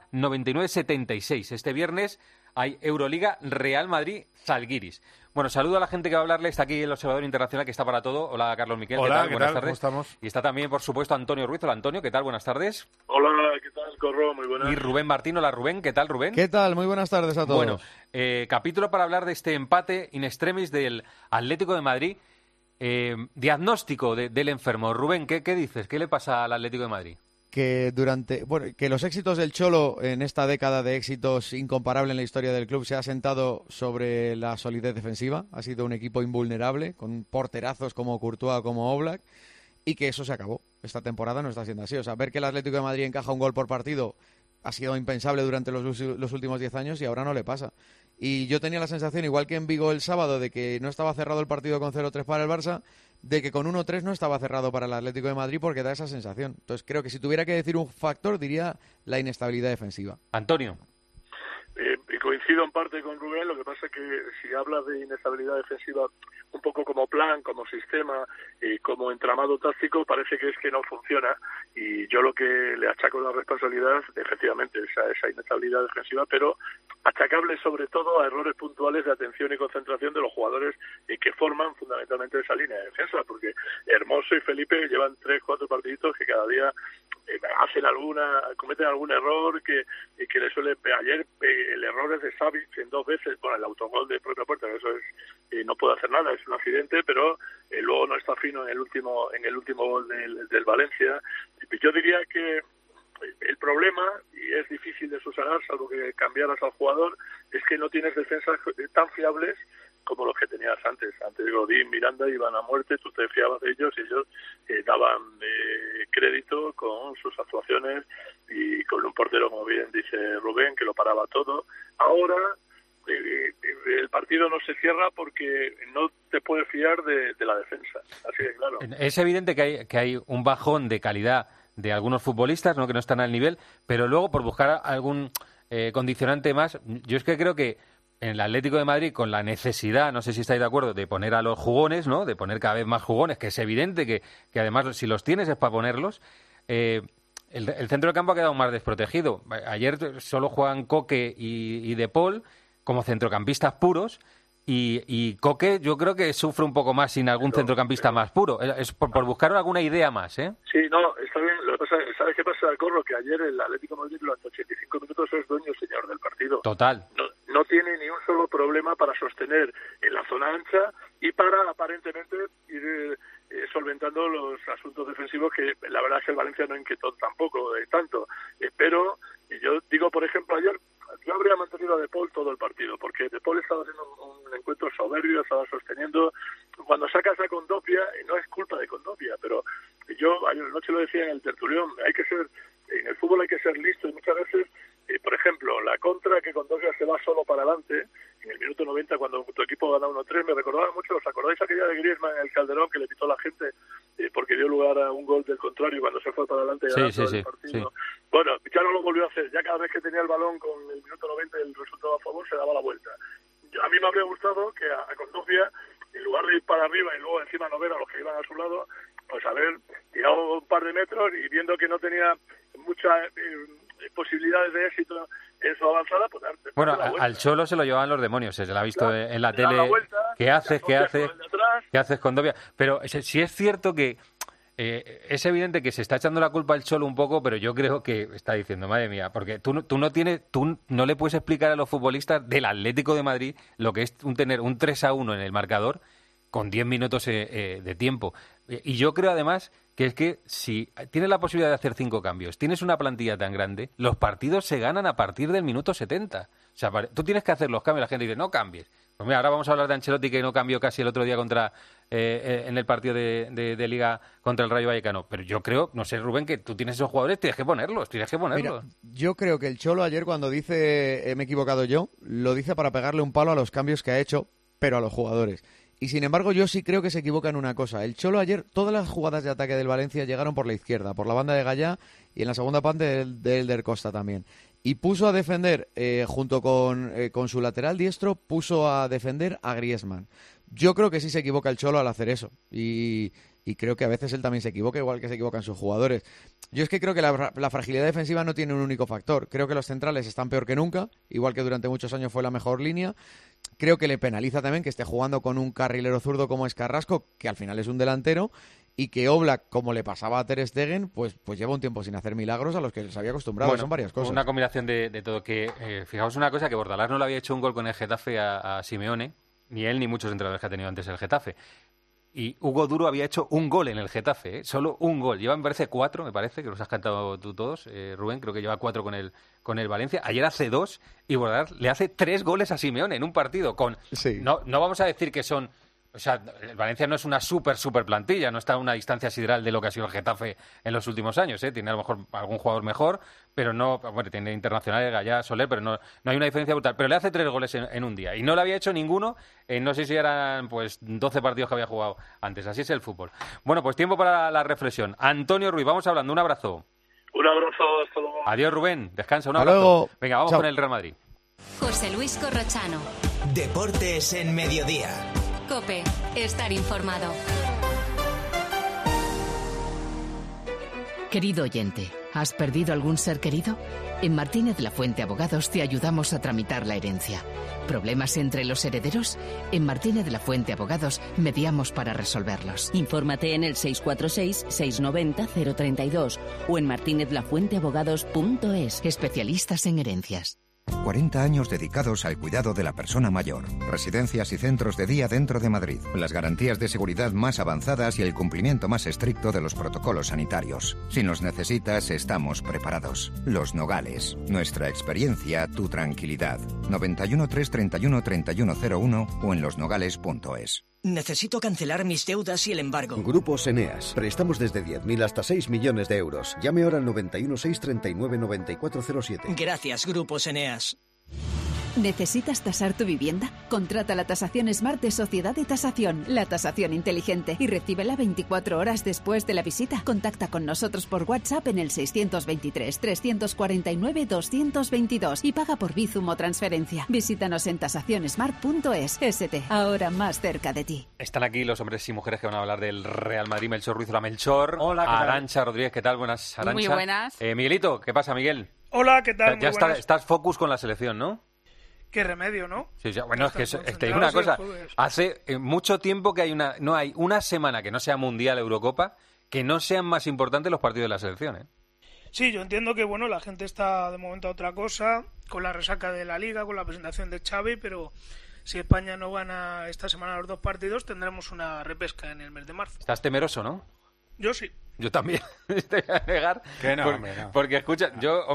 99-76. Este viernes hay Euroliga Real Madrid-Zalgiris. Bueno, saludo a la gente que va a hablarle. Está aquí el observador internacional que está para todo. Hola, Carlos Miquel. Hola, ¿qué tal? Buenas tardes. ¿Cómo estamos? Y está también, por supuesto, Antonio Ruiz. Hola, Antonio. ¿Qué tal? Buenas tardes. Hola, ¿qué tal, Corro? Muy buenas. Y Rubén Martín. Hola, Rubén. ¿Qué tal, Rubén? ¿Qué tal? Muy buenas tardes a todos. Bueno, capítulo para hablar de este empate in extremis del Atlético de Madrid. Diagnóstico del enfermo. Rubén, ¿qué dices? ¿Qué le pasa al Atlético de Madrid? Que los éxitos del Cholo en esta década de éxitos incomparable en la historia del club se ha sentado sobre la solidez defensiva. Ha sido un equipo invulnerable, con porterazos como Courtois, como Oblak, y que eso se acabó. Esta temporada no está siendo así. O sea, ver que el Atlético de Madrid encaja un gol por partido ha sido impensable durante los últimos 10 años y ahora no le pasa. Y yo tenía la sensación, igual que en Vigo el sábado, de que no estaba cerrado el partido con 0-3 para el Barça, de que con 1-3 no estaba cerrado para el Atlético de Madrid, porque da esa sensación. Entonces creo que si tuviera que decir un factor, diría la inestabilidad defensiva. Antonio. Y coincido en parte con Rubén, lo que pasa es que si hablas de inestabilidad defensiva un poco como plan, como sistema, como entramado táctico, parece que es que no funciona, y yo lo que le achaco la responsabilidad, efectivamente, esa inestabilidad defensiva, pero achacable sobre todo a errores puntuales de atención y concentración de los jugadores que forman fundamentalmente esa línea de defensa, porque Hermoso y Felipe llevan 3-4 partiditos que cada día cometen algún error que le suele. Ayer el error es de Savic en 2 veces, bueno, el autogol de propia puerta, eso es no puede hacer nada, es un accidente, pero luego no está fino en el último gol del Valencia. Yo diría que el problema, y es difícil de subsanar, salvo que cambiaras al jugador, es que no tienes defensas tan fiables como los que tenías antes. Antes Godín, Miranda iban a muerte, tú te fiabas de ellos y ellos daban crédito con sus actuaciones y con un portero, como bien dice Rubén, que lo paraba todo. Ahora el partido no se cierra porque no te puedes fiar de la defensa, así de claro. Es evidente que hay un bajón de calidad de algunos futbolistas, ¿no?, que no están al nivel, pero luego por buscar algún condicionante más, yo es que creo que en el Atlético de Madrid, con la necesidad, no sé si estáis de acuerdo, de poner a los jugones, ¿no?, de poner cada vez más jugones, que es evidente que además si los tienes es para ponerlos, el centro del campo ha quedado más desprotegido. Ayer solo juegan Coque y De Paul como centrocampistas puros, y Coque yo creo que sufre un poco más sin algún centrocampista más puro. Es por buscar alguna idea más, ¿eh? Sí, no, está bien. Lo que pasa, ¿sabes qué pasa, Corro? Que ayer el Atlético de Madrid durante 85 minutos es dueño señor del partido. Total. No tiene ni un solo problema para sostener en la zona ancha y para aparentemente ir solventando los asuntos defensivos, que la verdad es que el Valencia no inquietó tampoco tanto. Pero yo digo, por ejemplo, ayer yo habría mantenido a De Paul todo el partido, porque De Paul estaba haciendo un encuentro soberbio, estaba sosteniendo. Cuando sacas a Condovia, no es culpa de Condovia, pero yo anoche lo decía en el tertulión, en el fútbol hay que ser listo, y muchas veces, por ejemplo, la contra que Condovia se va solo para adelante, en el minuto 90 cuando tu equipo gana 1-3, me recordaba mucho, ¿os acordáis aquella de Griezmann en el Calderón que le pitó a la gente porque dio lugar a un gol del contrario cuando se fue para adelante ganando el partido? Sí. Bueno, ya no lo volvió a hacer, ya cada vez que tenía el balón con el minuto 90 el resultado a favor se daba la vuelta. A mí me habría gustado que a Condovia, en lugar de ir para arriba y luego encima no ver a los que iban a su lado, pues haber tirado un par de metros y viendo que no tenía muchas posibilidades de éxito en su avanzada, pues darte. Bueno, al Cholo se lo llevaban los demonios, se la ha visto en la tele. ¿Qué haces Condovia? Pero sí es cierto que es evidente que se está echando la culpa al Cholo un poco, pero yo creo que está diciendo, madre mía, porque tú no le puedes explicar a los futbolistas del Atlético de Madrid lo que es tener un 3-1 en el marcador con 10 minutos de tiempo. Y yo creo además que es que si tienes la posibilidad de hacer 5 cambios, tienes una plantilla tan grande, los partidos se ganan a partir del minuto 70. O sea, tú tienes que hacer los cambios, la gente dice, no cambies. Pues mira, ahora vamos a hablar de Ancelotti, que no cambió casi el otro día en el partido de Liga contra el Rayo Vallecano. Pero yo creo, no sé, Rubén, que tú tienes esos jugadores, tienes que ponerlos. Mira, yo creo que el Cholo ayer cuando dice, me he equivocado yo, lo dice para pegarle un palo a los cambios que ha hecho, pero a los jugadores. Y sin embargo, yo sí creo que se equivoca en una cosa. El Cholo ayer, todas las jugadas de ataque del Valencia llegaron por la izquierda, por la banda de Gallá y en la segunda parte de Elder Costa también. Y puso a defender, junto con su lateral diestro, puso a defender a Griezmann. Yo creo que sí se equivoca el Cholo al hacer eso. Y creo que a veces él también se equivoca, igual que se equivocan sus jugadores. Yo es que creo que la fragilidad defensiva no tiene un único factor. Creo que los centrales están peor que nunca, igual que durante muchos años fue la mejor línea. Creo que le penaliza también que esté jugando con un carrilero zurdo como es Carrasco, que al final es un delantero, y que Oblak, como le pasaba a Ter Stegen, pues lleva un tiempo sin hacer milagros a los que se había acostumbrado. Bueno, son varias cosas. Una combinación de todo. Que fijaos una cosa, que Bordalás no le había hecho un gol con el Getafe a Simeone, ni él ni muchos entrenadores que ha tenido antes el Getafe. Y Hugo Duro había hecho un gol en el Getafe, ¿eh? Solo un gol. Lleva, me parece, 4, me parece, que los has cantado tú todos, Rubén, creo que lleva 4 con el Valencia. Ayer hace 2 y Bordalás le hace 3 goles a Simeone en un partido. Sí. No vamos a decir que son... O sea, el Valencia no es una super plantilla, no está a una distancia sideral de lo que ha sido el Getafe en los últimos años, ¿eh? Tiene a lo mejor algún jugador mejor, pero no... Bueno, tiene internacionales, Gallá, Soler, pero no hay una diferencia brutal. Pero le hace 3 goles en un día. Y no le había hecho ninguno, no sé si eran pues 12 partidos que había jugado antes. Así es el fútbol. Bueno, pues tiempo para la reflexión. Antonio Ruiz, vamos hablando. Un abrazo. Un abrazo, hasta luego. Adiós, Rubén. Descansa, un abrazo. Hasta luego. Venga, vamos Chao. con el Real Madrid. José Luis Corrochano. Deportes en Mediodía. COPE. Estar informado. Querido oyente, ¿has perdido algún ser querido? En Martínez La Fuente Abogados te ayudamos a tramitar la herencia. ¿Problemas entre los herederos? En Martínez La Fuente Abogados mediamos para resolverlos. Infórmate en el 646-690-032 o en martinezlafuenteabogados.es. Especialistas en herencias. 40 años dedicados al cuidado de la persona mayor. Residencias y centros de día dentro de Madrid. Las garantías de seguridad más avanzadas y el cumplimiento más estricto de los protocolos sanitarios. Si nos necesitas, estamos preparados. Los Nogales. Nuestra experiencia, tu tranquilidad. 91 331 3101 o en losnogales.es. Necesito cancelar mis deudas y el embargo. Grupos Eneas. Prestamos desde 10.000 hasta 6 millones de euros. Llame ahora al 91 639 9407. Gracias, Grupos Eneas. ¿Necesitas tasar tu vivienda? Contrata la tasación Smart de Sociedad de Tasación, la tasación inteligente, y recíbela 24 horas después de la visita. Contacta con nosotros por WhatsApp en el 623 349 222 y paga por Bizum o transferencia. Visítanos en tasacionsmart.es. ST, ahora más cerca de ti. Están aquí los hombres y mujeres que van a hablar del Real Madrid. Melchor Ruiz, hola Melchor. Hola, ¿qué tal? Arantxa Rodríguez, ¿qué tal? Buenas, Arantxa. Muy buenas. Miguelito, ¿qué pasa, Miguel? Hola, ¿qué tal? Ya Muy buenas. estás focus con la selección, ¿no? Qué remedio, ¿no? Sí, bueno, es que te digo una cosa. Hace mucho tiempo que no hay una semana que no sea Mundial, Eurocopa, que no sean más importantes los partidos de la selección, ¿eh? Sí, yo entiendo que, bueno, la gente está de momento a otra cosa, con la resaca de la Liga, con la presentación de Xavi, pero si España no gana esta semana los 2 partidos, tendremos una repesca en el mes de marzo. Estás temeroso, ¿no? Yo sí. Yo también, te voy a negar. Que no, hombre, no. Porque escucha,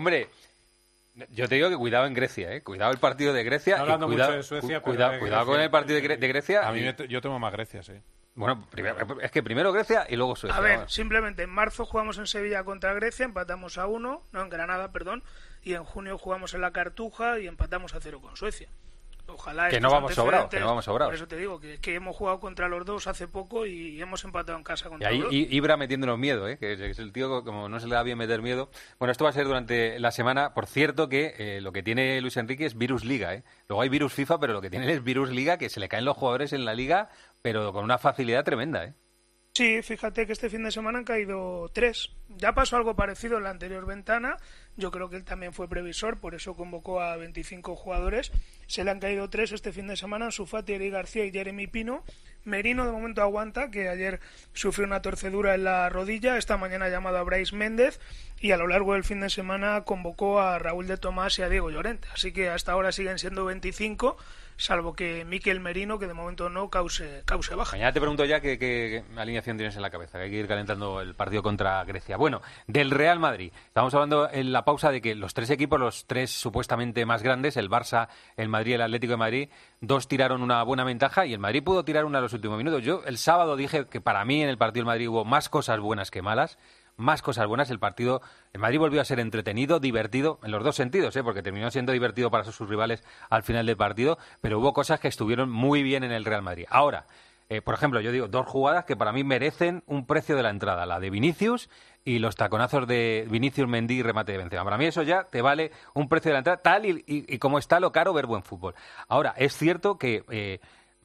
yo te digo que cuidado en Grecia, ¿eh? Cuidado el partido de Grecia. Está hablando y cuidado, mucho de Suecia, cuidado con el partido de Grecia. A mí yo temo más Grecia, sí. Bueno, primero Grecia y luego Suecia. A ver, simplemente en marzo jugamos en Sevilla contra Grecia, empatamos a 1, no, en Granada, perdón, y en junio jugamos en la Cartuja y empatamos a 0 con Suecia. Ojalá que no vamos sobrados. Por eso te digo que hemos jugado contra los dos hace poco y hemos empatado en casa contra los dos. Y ahí Ibra metiéndonos miedo, que es el tío, como no se le da bien meter miedo. Bueno, esto va a ser durante la semana. Por cierto que lo que tiene Luis Enrique es Virus Liga, Luego hay Virus FIFA, pero lo que tiene es Virus Liga, que se le caen los jugadores en la Liga, pero con una facilidad tremenda, Sí, fíjate que este fin de semana han caído 3. Ya pasó algo parecido en la anterior ventana. Yo creo que él también fue previsor, por eso convocó a 25 jugadores. Se le han caído 3 este fin de semana: Ansu Fati, Eric García y Jeremy Pino. Merino de momento aguanta, que ayer sufrió una torcedura en la rodilla. Esta mañana ha llamado a Brais Méndez y a lo largo del fin de semana convocó a Raúl de Tomás y a Diego Llorente. Así que hasta ahora siguen siendo 25, salvo que Mikel Merino, que de momento no cause baja. Mañana te pregunto ya qué alineación tienes en la cabeza, que hay que ir calentando el partido contra Grecia. Bueno, del Real Madrid. Estamos hablando en la pausa de que los 3 equipos, los 3 supuestamente más grandes, el Barça, el Madrid y el Atlético de Madrid, 2 tiraron una buena ventaja y el Madrid pudo tirar una en los últimos minutos. Yo el sábado dije que para mí en el partido del Madrid hubo más cosas buenas que malas. Más cosas buenas. El Madrid volvió a ser entretenido, divertido, en los dos sentidos, porque terminó siendo divertido para sus rivales al final del partido, pero hubo cosas que estuvieron muy bien en el Real Madrid. Ahora, por ejemplo, yo digo 2 jugadas que para mí merecen un precio de la entrada, la de Vinicius y los taconazos de Vinicius, Mendy y remate de Benzema. Para mí eso ya te vale un precio de la entrada, tal y como está lo caro ver buen fútbol. Ahora, es cierto que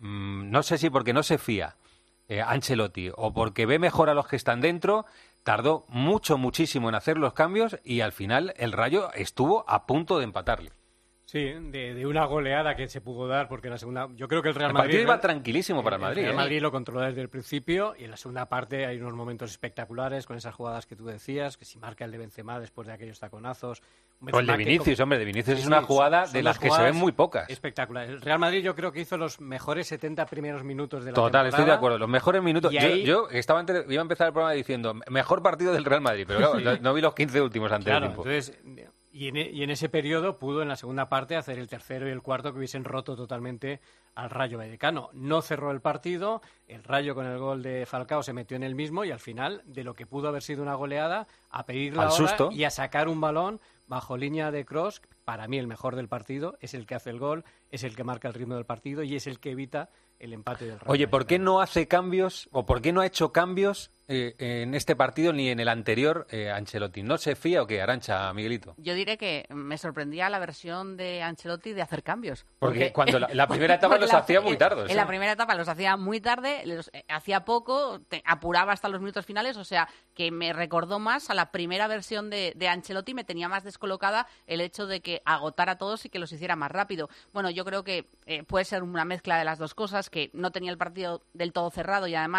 no sé si porque no se fía Ancelotti o porque ve mejor a los que están dentro, tardó muchísimo en hacer los cambios y al final el Rayo estuvo a punto de empatarle. Sí, de una goleada que se pudo dar, porque en la segunda... Yo creo que el Real Madrid... El partido iba tranquilísimo para el Madrid. El Real Madrid lo controló desde el principio y en la segunda parte hay unos momentos espectaculares con esas jugadas que tú decías, que si marca el de Benzema después de aquellos taconazos... O el de Vinicius, de Vinicius es una jugada de las que se ven muy pocas. Espectacular. El Real Madrid yo creo que hizo los mejores 70 primeros minutos de la temporada. Estoy de acuerdo. Los mejores minutos. Ahí... Yo iba a empezar el programa diciendo mejor partido del Real Madrid, pero claro, no vi los 15 últimos antes del tiempo. Entonces... Y en ese periodo pudo en la segunda parte hacer el tercero y el cuarto que hubiesen roto totalmente al Rayo Vallecano. No cerró el partido, el Rayo con el gol de Falcao se metió en el mismo y al final, de lo que pudo haber sido una goleada, a pedir la hora y a sacar un balón bajo línea de cross. Para mí el mejor del partido es el que hace el gol, es el que marca el ritmo del partido y es el que evita el empate del Rayo. Oye, ¿por qué no hace cambios o por qué no ha hecho cambios en este partido ni en el anterior Ancelotti? ¿No se fía o qué, Arantxa, Miguelito? Yo diré que me sorprendía la versión de Ancelotti de hacer cambios. Porque cuando la primera etapa los hacía muy tarde. En la primera etapa los hacía muy tarde, los hacía poco, apuraba hasta los minutos finales, o sea, que me recordó más a la primera versión de Ancelotti, me tenía más descolocada el hecho de que agotara a todos y que los hiciera más rápido. Bueno, yo creo que puede ser una mezcla de las dos cosas, que no tenía el partido del todo cerrado y además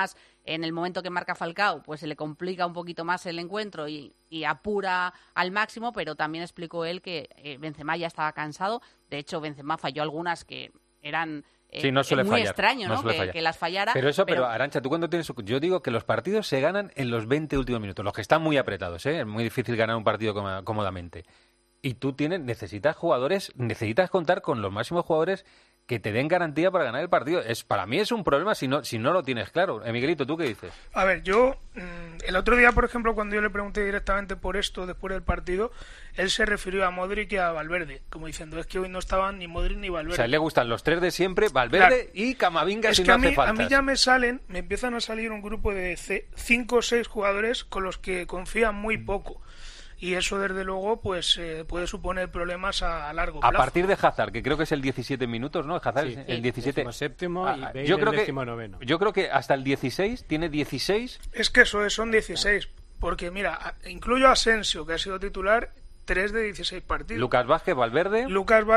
en el momento que marca Falcao, pues se le complica un poquito más el encuentro y apura al máximo, pero también explicó él que Benzema ya estaba cansado. De hecho, Benzema falló algunas que eran no suele muy fallar, extraño, ¿no? Que las fallara. Pero Arantxa, tú cuando tienes... Yo digo que los partidos se ganan en los 20 últimos minutos, los que están muy apretados, ¿eh? Es muy difícil ganar un partido cómodamente. Y tú necesitas contar con los máximos jugadores que te den garantía para ganar el partido. Para mí es un problema si no lo tienes claro. Miguelito, ¿tú qué dices? A ver, yo el otro día, por ejemplo, cuando yo le pregunté directamente por esto después del partido, él se refirió a Modric y a Valverde, como diciendo, es que hoy no estaban ni Modric ni Valverde. O sea, a él le gustan los tres de siempre, Valverde y Camavinga, si no hace falta. A mí ya me empiezan a salir un grupo de 5 o 6 jugadores con los que confían muy poco. Y eso, desde luego, pues puede suponer problemas a largo plazo. A partir de Hazard, que creo que es el 17 minutos, ¿no? Hazard es el 17. 17º y Bale yo creo el 19º. Yo creo que hasta el 16, tiene 16. Es que son 16. Porque, mira, incluyo a Asensio, que ha sido titular 3 de 16 partidos. Lucas Vázquez, Valverde,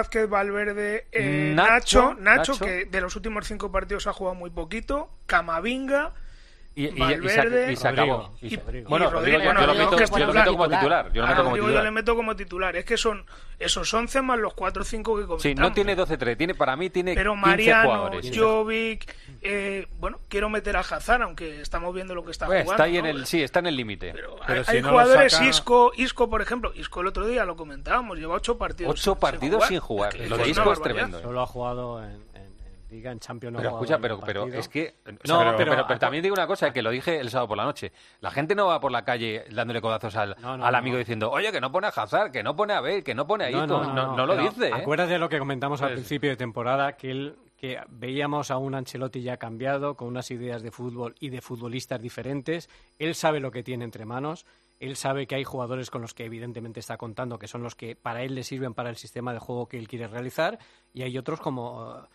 Nacho, que de los últimos 5 partidos ha jugado muy poquito, Camavinga... Valverde, y se acabó. Bueno, Rodrigo, yo lo meto como titular. Yo le meto como titular. Es que son esos 11 más los 4 o 5 que comentamos. Sí, no tiene 12-3. Para mí tiene 15 Mariano, jugadores. Jovic, quiero meter a Hazard, aunque estamos viendo lo que está jugando. Está ahí está en el límite. Pero hay jugadores, Isco, por ejemplo. Isco el otro día lo comentábamos, lleva 8 partidos. 8 partidos sin jugar. Lo de Isco es tremendo. Solo ha jugado en Liga, en Champions. Pero escucha, pero es que... pero también digo una cosa, que lo dije el sábado por la noche. La gente no va por la calle dándole codazos al amigo diciendo, oye, que no pone a Hazard, que no pone a Bale, que no pone a Isco. No lo dice, ¿eh? Acuérdate de lo que comentamos al principio de temporada, que veíamos a un Ancelotti ya cambiado, con unas ideas de fútbol y de futbolistas diferentes. Él sabe lo que tiene entre manos. Él sabe que hay jugadores con los que evidentemente está contando, que son los que para él le sirven para el sistema de juego que él quiere realizar, y hay otros como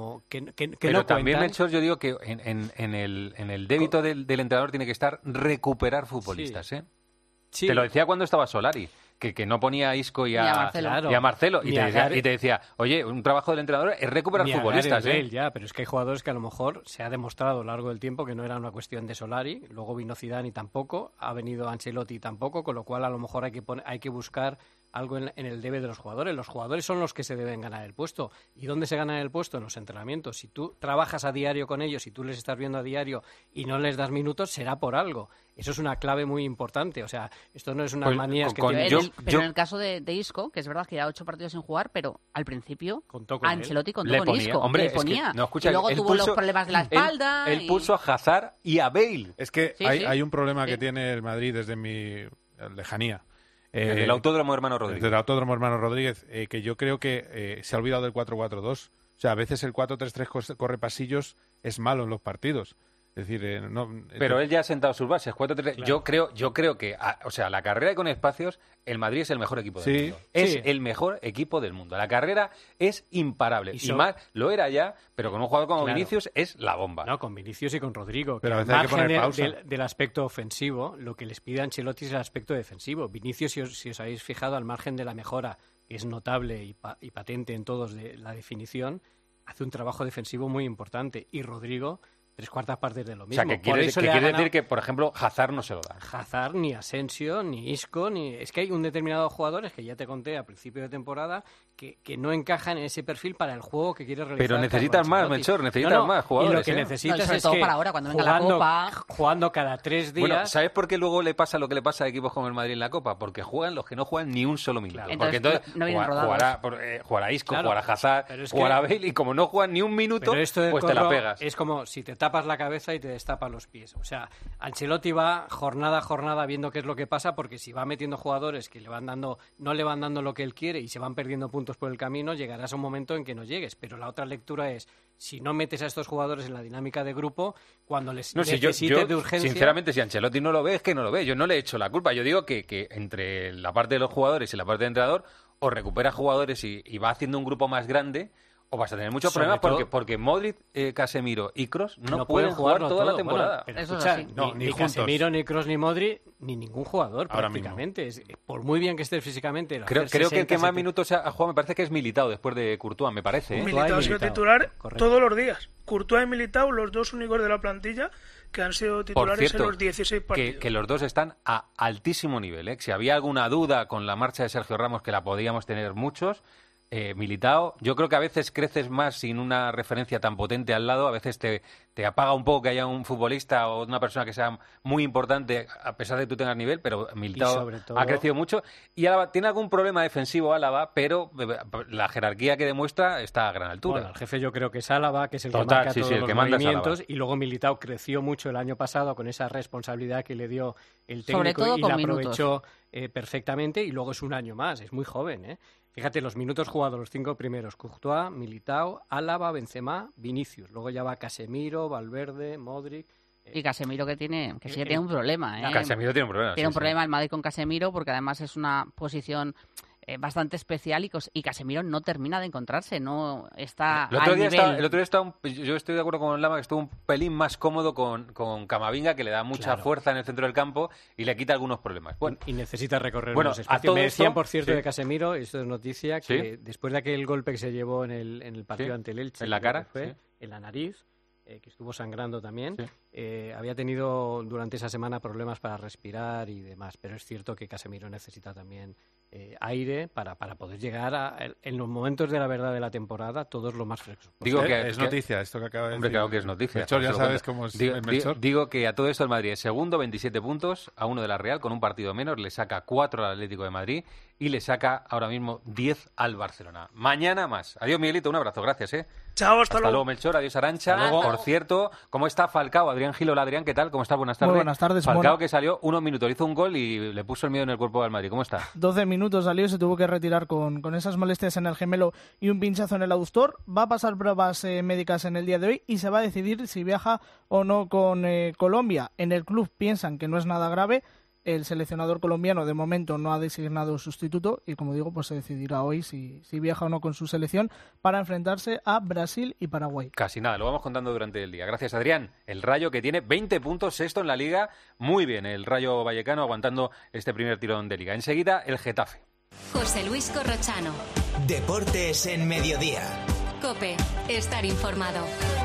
pero no también, cuentan. Melchor, yo digo que en el débito del entrenador tiene que estar recuperar futbolistas. Sí. Sí. Te lo decía cuando estaba Solari, que no ponía a Isco y a Marcelo. Y te decía, oye, un trabajo del entrenador es recuperar futbolistas. Ya, pero es que hay jugadores que a lo mejor se ha demostrado a lo largo del tiempo que no era una cuestión de Solari. Luego vino Zidane y tampoco, ha venido Ancelotti y tampoco, con lo cual a lo mejor hay que buscar algo en el debe de los jugadores. Los jugadores son los que se deben ganar el puesto. ¿Y dónde se gana el puesto? En los entrenamientos. Si tú trabajas a diario con ellos, si tú les estás viendo a diario y no les das minutos, será por algo. Eso es una clave muy importante. O sea, esto no es unas manías que tiene... Pero en el caso de Isco, que es verdad que lleva 8 partidos sin jugar, pero al principio Ancelotti contó con Isco. Hombre, le ponía. Escucha, y luego tuvo los problemas de la espalda. Él puso a Hazard y a Bale. Es que hay un problema que tiene el Madrid desde mi lejanía. Del Autódromo Hermano Rodríguez. Del Autódromo Hermano Rodríguez, que yo creo que se ha olvidado del 4-4-2. O sea, a veces el 4-3-3 corre pasillos es malo en los partidos. Es decir, pero él ya ha sentado sus bases. 4-3. Claro. Yo creo que, la carrera con espacios, el Madrid es el mejor equipo del mundo. Es el mejor equipo del mundo. La carrera es imparable. Y más, lo era ya, pero con un jugador como Vinicius es la bomba. No, con Vinicius y con Rodrigo. Pero a veces hay que poner pausa. Del aspecto ofensivo, lo que les pide Ancelotti es el aspecto defensivo. Vinicius, si os habéis fijado, al margen de la mejora, que es notable y patente en todos de la definición, hace un trabajo defensivo muy importante. Y Rodrigo... 3/4 partes de lo mismo. O sea, que quiere decir que, por ejemplo, Hazard no se lo da. Hazard, ni Asensio, ni Isco, es que hay un determinado jugadores que ya te conté al principio de temporada que no encajan en ese perfil para el juego que quiere realizar. Pero necesitas más, Melchor, necesitas más jugadores. Y lo que necesitas sobre es todo que para ahora, cuando venga la Copa... jugando cada 3 días... Bueno, ¿sabes por qué luego le pasa lo que le pasa a equipos como el Madrid en la Copa? Porque juegan los que no juegan ni un solo minuto. Claro. Porque entonces no jugará Isco, jugará Hazard, jugará Bale, y como no juegan ni un minuto, pues te la pegas. Es como si te tapas la cabeza y te destapa los pies. O sea, Ancelotti va jornada a jornada viendo qué es lo que pasa, porque si va metiendo jugadores que no le van dando lo que él quiere y se van perdiendo puntos por el camino, llegarás a un momento en que no llegues. Pero la otra lectura es, si no metes a estos jugadores en la dinámica de grupo, cuando les necesites de urgencia... Sinceramente, si Ancelotti no lo ve, es que no lo ve. Yo no le he hecho la culpa. Yo digo que entre la parte de los jugadores y la parte del entrenador, o recupera jugadores y va haciendo un grupo más grande, o vas a tener muchos Sobre problemas todo- porque Modric, Casemiro y Kroos no pueden pueden jugar jugarlo toda la todo. temporada. Bueno, pero escucha, ni Casemiro, ni Kroos, ni Modric, ni ningún jugador Ahora prácticamente. Por muy bien que esté físicamente. Creo que el que más minutos ha jugado me parece que es Militao después de Courtois, me parece. Militao ha sido titular todos los días. Courtois y Militao, los dos únicos de la plantilla que han sido Por titulares cierto, en los 16 partidos. que los dos están a altísimo nivel. Si había alguna duda con la marcha de Sergio Ramos, que la podíamos tener muchos, Militao, yo creo que a veces creces más sin una referencia tan potente al lado, a veces te apaga un poco que haya un futbolista o una persona que sea muy importante a pesar de que tú tengas nivel, pero Militao sobre todo- ha crecido mucho y Álava tiene algún problema defensivo Álava, pero la jerarquía que demuestra está a gran altura. Bueno, el jefe yo creo que es Álava, que es el que Total, marca sí, todos sí, el los que manda es movimientos, Álava. y luego Militao creció mucho el año pasado con esa responsabilidad que le dio el Sobre técnico todo y con la minutos. aprovechó perfectamente, y luego es un año más, es muy joven, ¿eh? Fíjate, los minutos jugados, los 5 primeros: Courtois, Militao, Álava, Benzema, Vinicius. Luego ya va Casemiro, Valverde, Modric. Y Casemiro que sí que tiene un problema, ¿eh? Casemiro tiene un problema. Tiene sí, un problema el Madrid con Casemiro porque además es una posición bastante especial y Casemiro no termina de encontrarse, no está El otro Ah, al día nivel. yo estoy de acuerdo con Lama que estuvo un pelín más cómodo con Camavinga, que le da mucha Claro. fuerza en el centro del campo y le quita algunos problemas. Bueno, Y necesita recorrer Bueno, unos a espacios. todo Me decían, esto- por cierto, sí. de Casemiro, y esto es noticia, que Sí. después de aquel golpe que se llevó en el partido Sí. ante el Elche, En la creo cara, que fue, sí. en la nariz, que estuvo sangrando también, había tenido durante esa semana problemas para respirar y demás, pero es cierto que Casemiro necesita también aire para poder llegar en los momentos de la verdad de la temporada, todos lo más frescos. Digo que es noticia esto que acaba de Hombre, decir. claro que es noticia. Melchor, ya Se lo sabes cuento. cómo es Digo, Melchor. digo que a todo esto el Madrid es segundo, 27 puntos, a 1 de la Real, con un partido menos, le saca 4 al Atlético de Madrid y le saca ahora mismo 10 al Barcelona. Mañana más. Adiós, Miguelito, un abrazo, gracias. Chao, hasta luego. luego. Melchor, adiós, Arancha. Hasta luego. Por cierto, ¿cómo está Falcao? Adrián Gil, hola, Adrián, ¿qué tal? ¿Cómo estás? Buenas tardes. Muy buenas tardes, Falcao, bueno. que salió unos minutos, hizo un gol y le puso el miedo en el cuerpo al Madrid. ¿Cómo está? 12 minutos salió y se tuvo que retirar con esas molestias en el gemelo y un pinchazo en el aductor. Va a pasar pruebas médicas en el día de hoy y se va a decidir si viaja o no con Colombia. En el club piensan que no es nada grave. El seleccionador colombiano de momento no ha designado sustituto y, como digo, pues se decidirá hoy si viaja o no con su selección para enfrentarse a Brasil y Paraguay. Casi nada, lo vamos contando durante el día. Gracias, Adrián. El Rayo, que tiene 20 puntos, sexto en la Liga. Muy bien, el Rayo Vallecano aguantando este primer tirón de Liga. Enseguida, el Getafe. José Luis Corrochano. Deportes en Mediodía. COPE. Estar informado.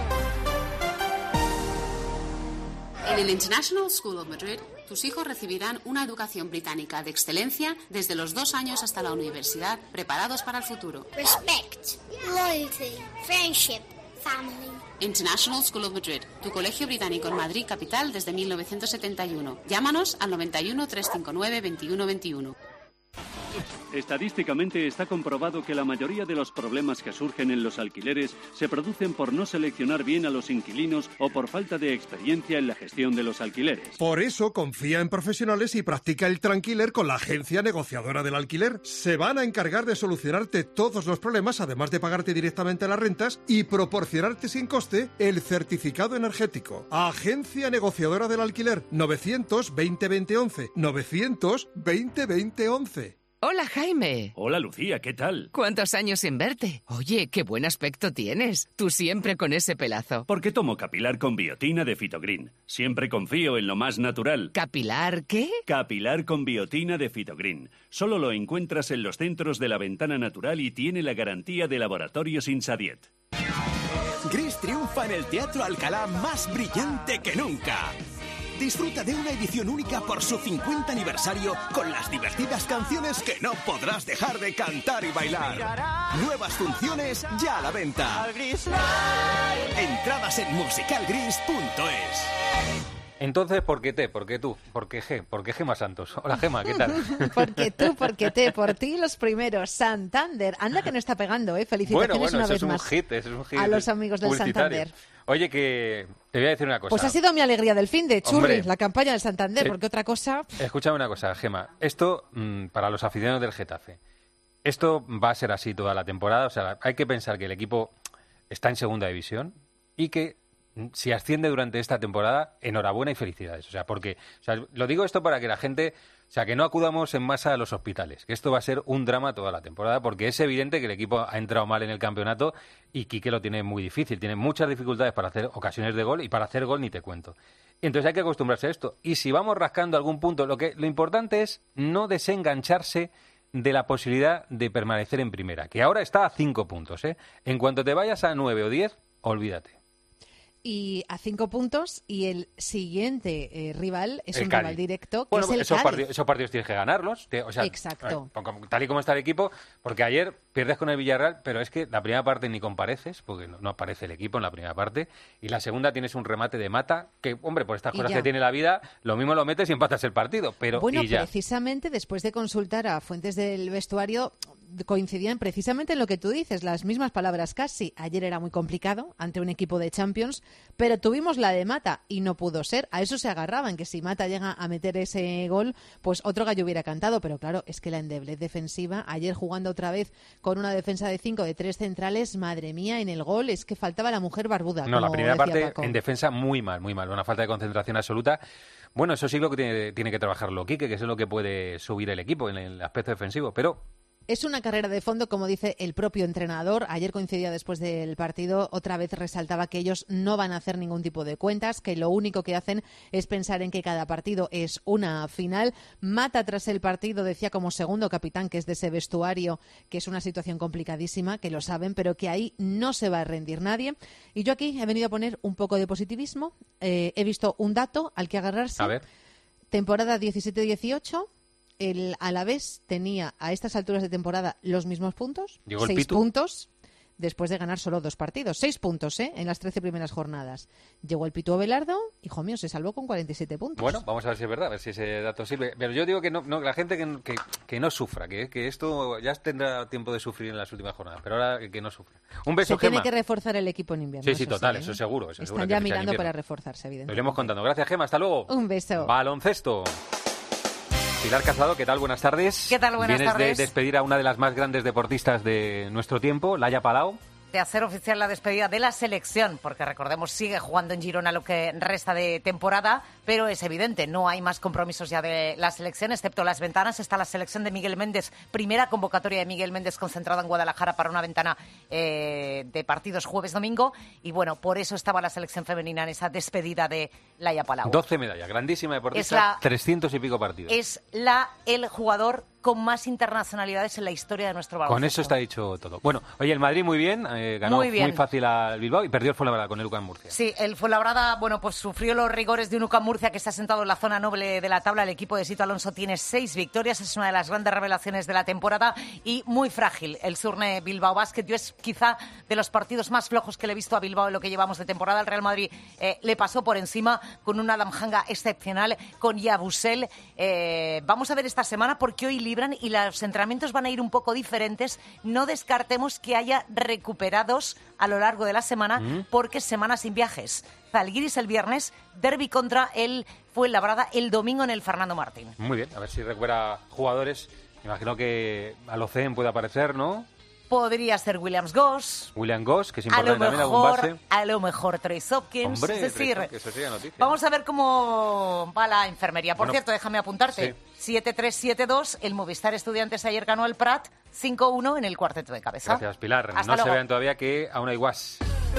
En el International School of Madrid, tus hijos recibirán una educación británica de excelencia desde los 2 años hasta la universidad, preparados para el futuro. Respect, loyalty, friendship, family. International School of Madrid, tu colegio británico en Madrid capital desde 1971. Llámanos al 91 359 2121. Estadísticamente está comprobado que la mayoría de los problemas que surgen en los alquileres se producen por no seleccionar bien a los inquilinos o por falta de experiencia en la gestión de los alquileres. Por eso confía en profesionales y practica el Tranquiler con la agencia negociadora del alquiler. Se van a encargar de solucionarte todos los problemas, además de pagarte directamente las rentas y proporcionarte sin coste el certificado energético. Agencia negociadora del alquiler, 900-20-20-11, 900-20-20-11. Hola, Jaime. Hola, Lucía, ¿qué tal? ¿Cuántos años sin verte? Oye, qué buen aspecto tienes. Tú siempre con ese pelazo. Porque tomo Capilar con biotina de Fitogreen. Siempre confío en lo más natural. ¿Capilar qué? Capilar con biotina de Fitogreen. Solo lo encuentras en los centros de la Ventana Natural y tiene la garantía de Laboratorios Insadiet. Gris triunfa en el Teatro Alcalá más brillante que nunca. Disfruta de una edición única por su 50 aniversario con las divertidas canciones que no podrás dejar de cantar y bailar. Nuevas funciones ya a la venta. Entradas en musicalgris.es. Entonces, ¿por qué T? ¿Por qué tú? ¿Por qué G? ¿Por qué Gema Santos? Hola, Gema, ¿qué tal? Porque tú, porque te, por ti los primeros. Santander. Anda que no está pegando, ¿eh? Felicitaciones Bueno, una eso vez es un más. hit, eso es un hit a los amigos del publicitario. Santander. Oye, que te voy a decir una cosa. Pues ha sido mi alegría del fin de Churri, Hombre. la campaña del Santander, Sí. porque otra cosa... Escúchame una cosa, Gema. Esto, para los aficionados del Getafe, esto va a ser así toda la temporada. O sea, hay que pensar que el equipo está en segunda división y que si asciende durante esta temporada, enhorabuena y felicidades. O sea, porque, lo digo esto para que la gente, que no acudamos en masa a los hospitales, que esto va a ser un drama toda la temporada, porque es evidente que el equipo ha entrado mal en el campeonato y Quique lo tiene muy difícil, tiene muchas dificultades para hacer ocasiones de gol y para hacer gol ni te cuento. Entonces hay que acostumbrarse a esto. Y si vamos rascando algún punto, lo importante es no desengancharse de la posibilidad de permanecer en primera, que ahora está a 5 puntos, ¿eh? En cuanto te vayas a 9 o 10, olvídate. Y a 5 puntos, y el siguiente rival es un Cádiz. Rival directo, que es el esos Cádiz. Esos partidos tienes que ganarlos. Exacto. Tal y como está el equipo, porque ayer pierdes con el Villarreal, pero es que la primera parte ni compareces, porque no aparece el equipo en la primera parte, y la segunda tienes un remate de Mata, que, hombre, por estas cosas que tiene la vida, lo mismo lo metes y empatas el partido, pero Bueno, y ya. precisamente después de consultar a fuentes del vestuario, coincidían precisamente en lo que tú dices, las mismas palabras casi. Ayer era muy complicado ante un equipo de Champions, pero tuvimos la de Mata y no pudo ser. A eso se agarraban, que si Mata llega a meter ese gol, pues otro gallo hubiera cantado. Pero claro, es que la endeblez defensiva, ayer jugando otra vez con una defensa de 5 de 3 centrales, madre mía, en el gol es que faltaba la mujer barbuda. No, la primera parte Paco. en defensa muy mal, una falta de concentración absoluta. Bueno, eso sí lo que tiene que trabajarlo Quique, que es lo que puede subir el equipo en el aspecto defensivo, pero Es una carrera de fondo, como dice el propio entrenador. Ayer coincidía después del partido, otra vez resaltaba que ellos no van a hacer ningún tipo de cuentas, que lo único que hacen es pensar en que cada partido es una final. Mata tras el partido decía como segundo capitán, que es de ese vestuario, que es una situación complicadísima, que lo saben, pero que ahí no se va a rendir nadie. Y yo aquí he venido a poner un poco de positivismo. He visto un dato al que agarrarse. A ver. Temporada 17-18. El Alavés tenía a estas alturas de temporada los mismos puntos, 6 puntos, después de ganar solo 2 partidos. 6 puntos, en las 13 primeras jornadas. Llegó el Pitu Abelardo, hijo mío, se salvó con 47 puntos. Bueno, vamos a ver si es verdad, a ver si ese dato sirve. Pero yo digo que no la gente que no sufra, que esto ya tendrá tiempo de sufrir en las últimas jornadas, pero ahora que no sufra. Un beso, Se tiene Gema. que reforzar el equipo en invierno. Sí, total, eso seguro. Están ya mirando para reforzarse, evidentemente. Lo iremos contando. Gracias, Gema, hasta luego. Un beso. Baloncesto. Pilar Casado, ¿qué tal? Buenas tardes. ¿Qué tal? Buenas tardes. Vienes de despedir a una de las más grandes deportistas de nuestro tiempo, Laia Palau. De hacer oficial la despedida de la selección, porque recordemos sigue jugando en Girona lo que resta de temporada, pero es evidente, no hay más compromisos ya de la selección, excepto las ventanas. Está la selección de Miguel Méndez, primera convocatoria de Miguel Méndez concentrada en Guadalajara para una ventana de partidos jueves-domingo, y bueno, por eso estaba la selección femenina en esa despedida de Laia Palau. 12 medallas, grandísima deportista, 300 y pico partidos. Es el jugador con más internacionalidades en la historia de nuestro baloncesto. Con eso está dicho todo. Bueno, oye, el Madrid muy bien, ganó muy fácil al Bilbao y perdió el Fuenlabrada con el UCAM Murcia. Sí, el Fuenlabrada, pues sufrió los rigores de un UCAM Murcia que está sentado en la zona noble de la tabla. El equipo de Sito Alonso tiene 6 victorias, es una de las grandes revelaciones de la temporada y muy frágil el Surne Bilbao Basket. Yo es quizá de los partidos más flojos que le he visto a Bilbao en lo que llevamos de temporada. El Real Madrid le pasó por encima con un Adam Hanga excepcional, con Yabusel. Vamos a ver esta semana porque hoy libran y los entrenamientos van a ir un poco diferentes. No descartemos que haya recuperados a lo largo de la semana porque semana sin viajes. Zalgiris el viernes, derbi contra el Fuenlabrada el domingo en el Fernando Martín. Muy bien, a ver si recupera jugadores. Me imagino que Alocen puede aparecer, ¿no? Podría ser William Goss, que es importante también, algún base. A lo mejor Trace Hopkins. Hombre, es decir, eso sería noticia. Vamos a ver cómo va la enfermería. Por cierto, déjame apuntarte. Sí. 7-3-7-2, el Movistar Estudiantes ayer ganó el Prat 5-1 en el cuarteto de cabeza. Gracias, Pilar. Hasta no luego. se vean todavía que aún hay guas.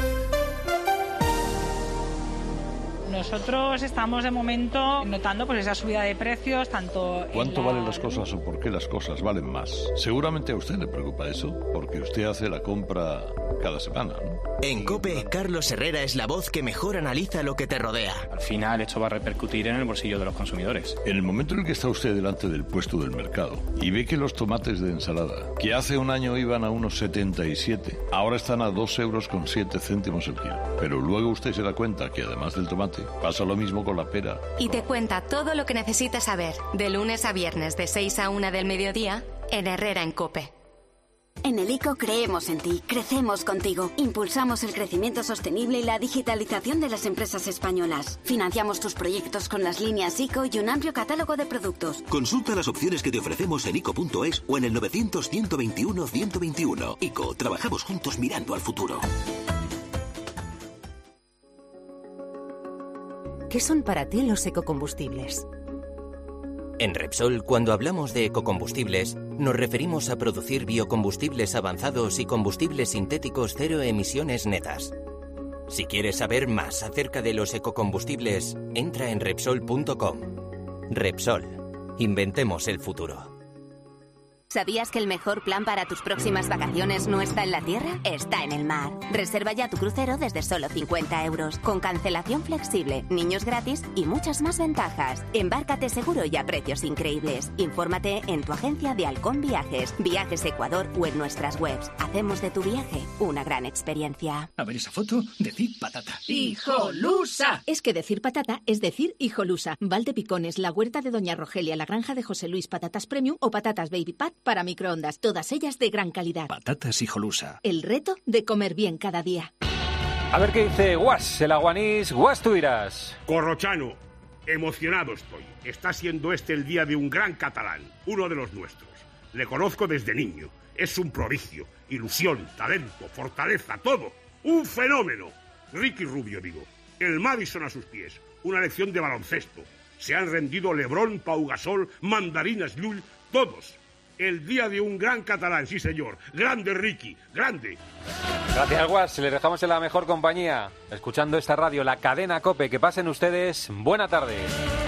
Nosotros estamos de momento notando esa subida de precios, tanto ¿Cuánto valen las cosas o por qué las cosas valen más? Seguramente a usted le preocupa eso, porque usted hace la compra cada semana, ¿no? En COPE, Carlos Herrera es la voz que mejor analiza lo que te rodea. Al final esto va a repercutir en el bolsillo de los consumidores. En el momento en el que está usted delante del puesto del mercado y ve que los tomates de ensalada, que hace un año iban a unos 77, ahora están a 2,07 € el kilo. Pero luego usted se da cuenta que además del tomate, pasa lo mismo con la pera. Y te cuenta todo lo que necesitas saber, de lunes a viernes de 6 a 1 del mediodía, en Herrera en COPE. En el ICO creemos en ti, crecemos contigo. Impulsamos el crecimiento sostenible y la digitalización de las empresas españolas. Financiamos tus proyectos con las líneas ICO y un amplio catálogo de productos. Consulta las opciones que te ofrecemos en ICO.es o en el 900-121-121. ICO, trabajamos juntos mirando al futuro. ¿Qué son para ti los ecocombustibles? En Repsol, cuando hablamos de ecocombustibles, nos referimos a producir biocombustibles avanzados y combustibles sintéticos cero emisiones netas. Si quieres saber más acerca de los ecocombustibles, entra en Repsol.com. Repsol. Inventemos el futuro. ¿Sabías que el mejor plan para tus próximas vacaciones no está en la tierra? Está en el mar. Reserva ya tu crucero desde solo 50 euros, con cancelación flexible, niños gratis y muchas más ventajas. Embárcate seguro y a precios increíbles. Infórmate en tu agencia de Halcón Viajes, Viajes Ecuador o en nuestras webs. Hacemos de tu viaje una gran experiencia. A ver esa foto, decir patata. ¡Hijolusa! Es que decir patata es decir hijolusa. Valdepicones, la huerta de Doña Rogelia, la granja de José Luis, patatas premium o patatas baby pat para microondas, todas ellas de gran calidad. Patatas hijolusa. El reto de comer bien cada día. A ver qué dice Guas, el aguanís. Guas, tú dirás. Corrochano, emocionado estoy. Está siendo este el día de un gran catalán, uno de los nuestros. Le conozco desde niño. Es un prodigio, ilusión, talento, fortaleza, todo. ¡Un fenómeno! Ricky Rubio, digo. El Madison a sus pies. Una lección de baloncesto. Se han rendido Lebrón, Pau Gasol, Mandarinas Llull, todos. El día de un gran catalán, sí señor. Grande Ricky, grande. Gracias, Guas. Les dejamos en la mejor compañía, escuchando esta radio, la cadena COPE. Que pasen ustedes buena tarde.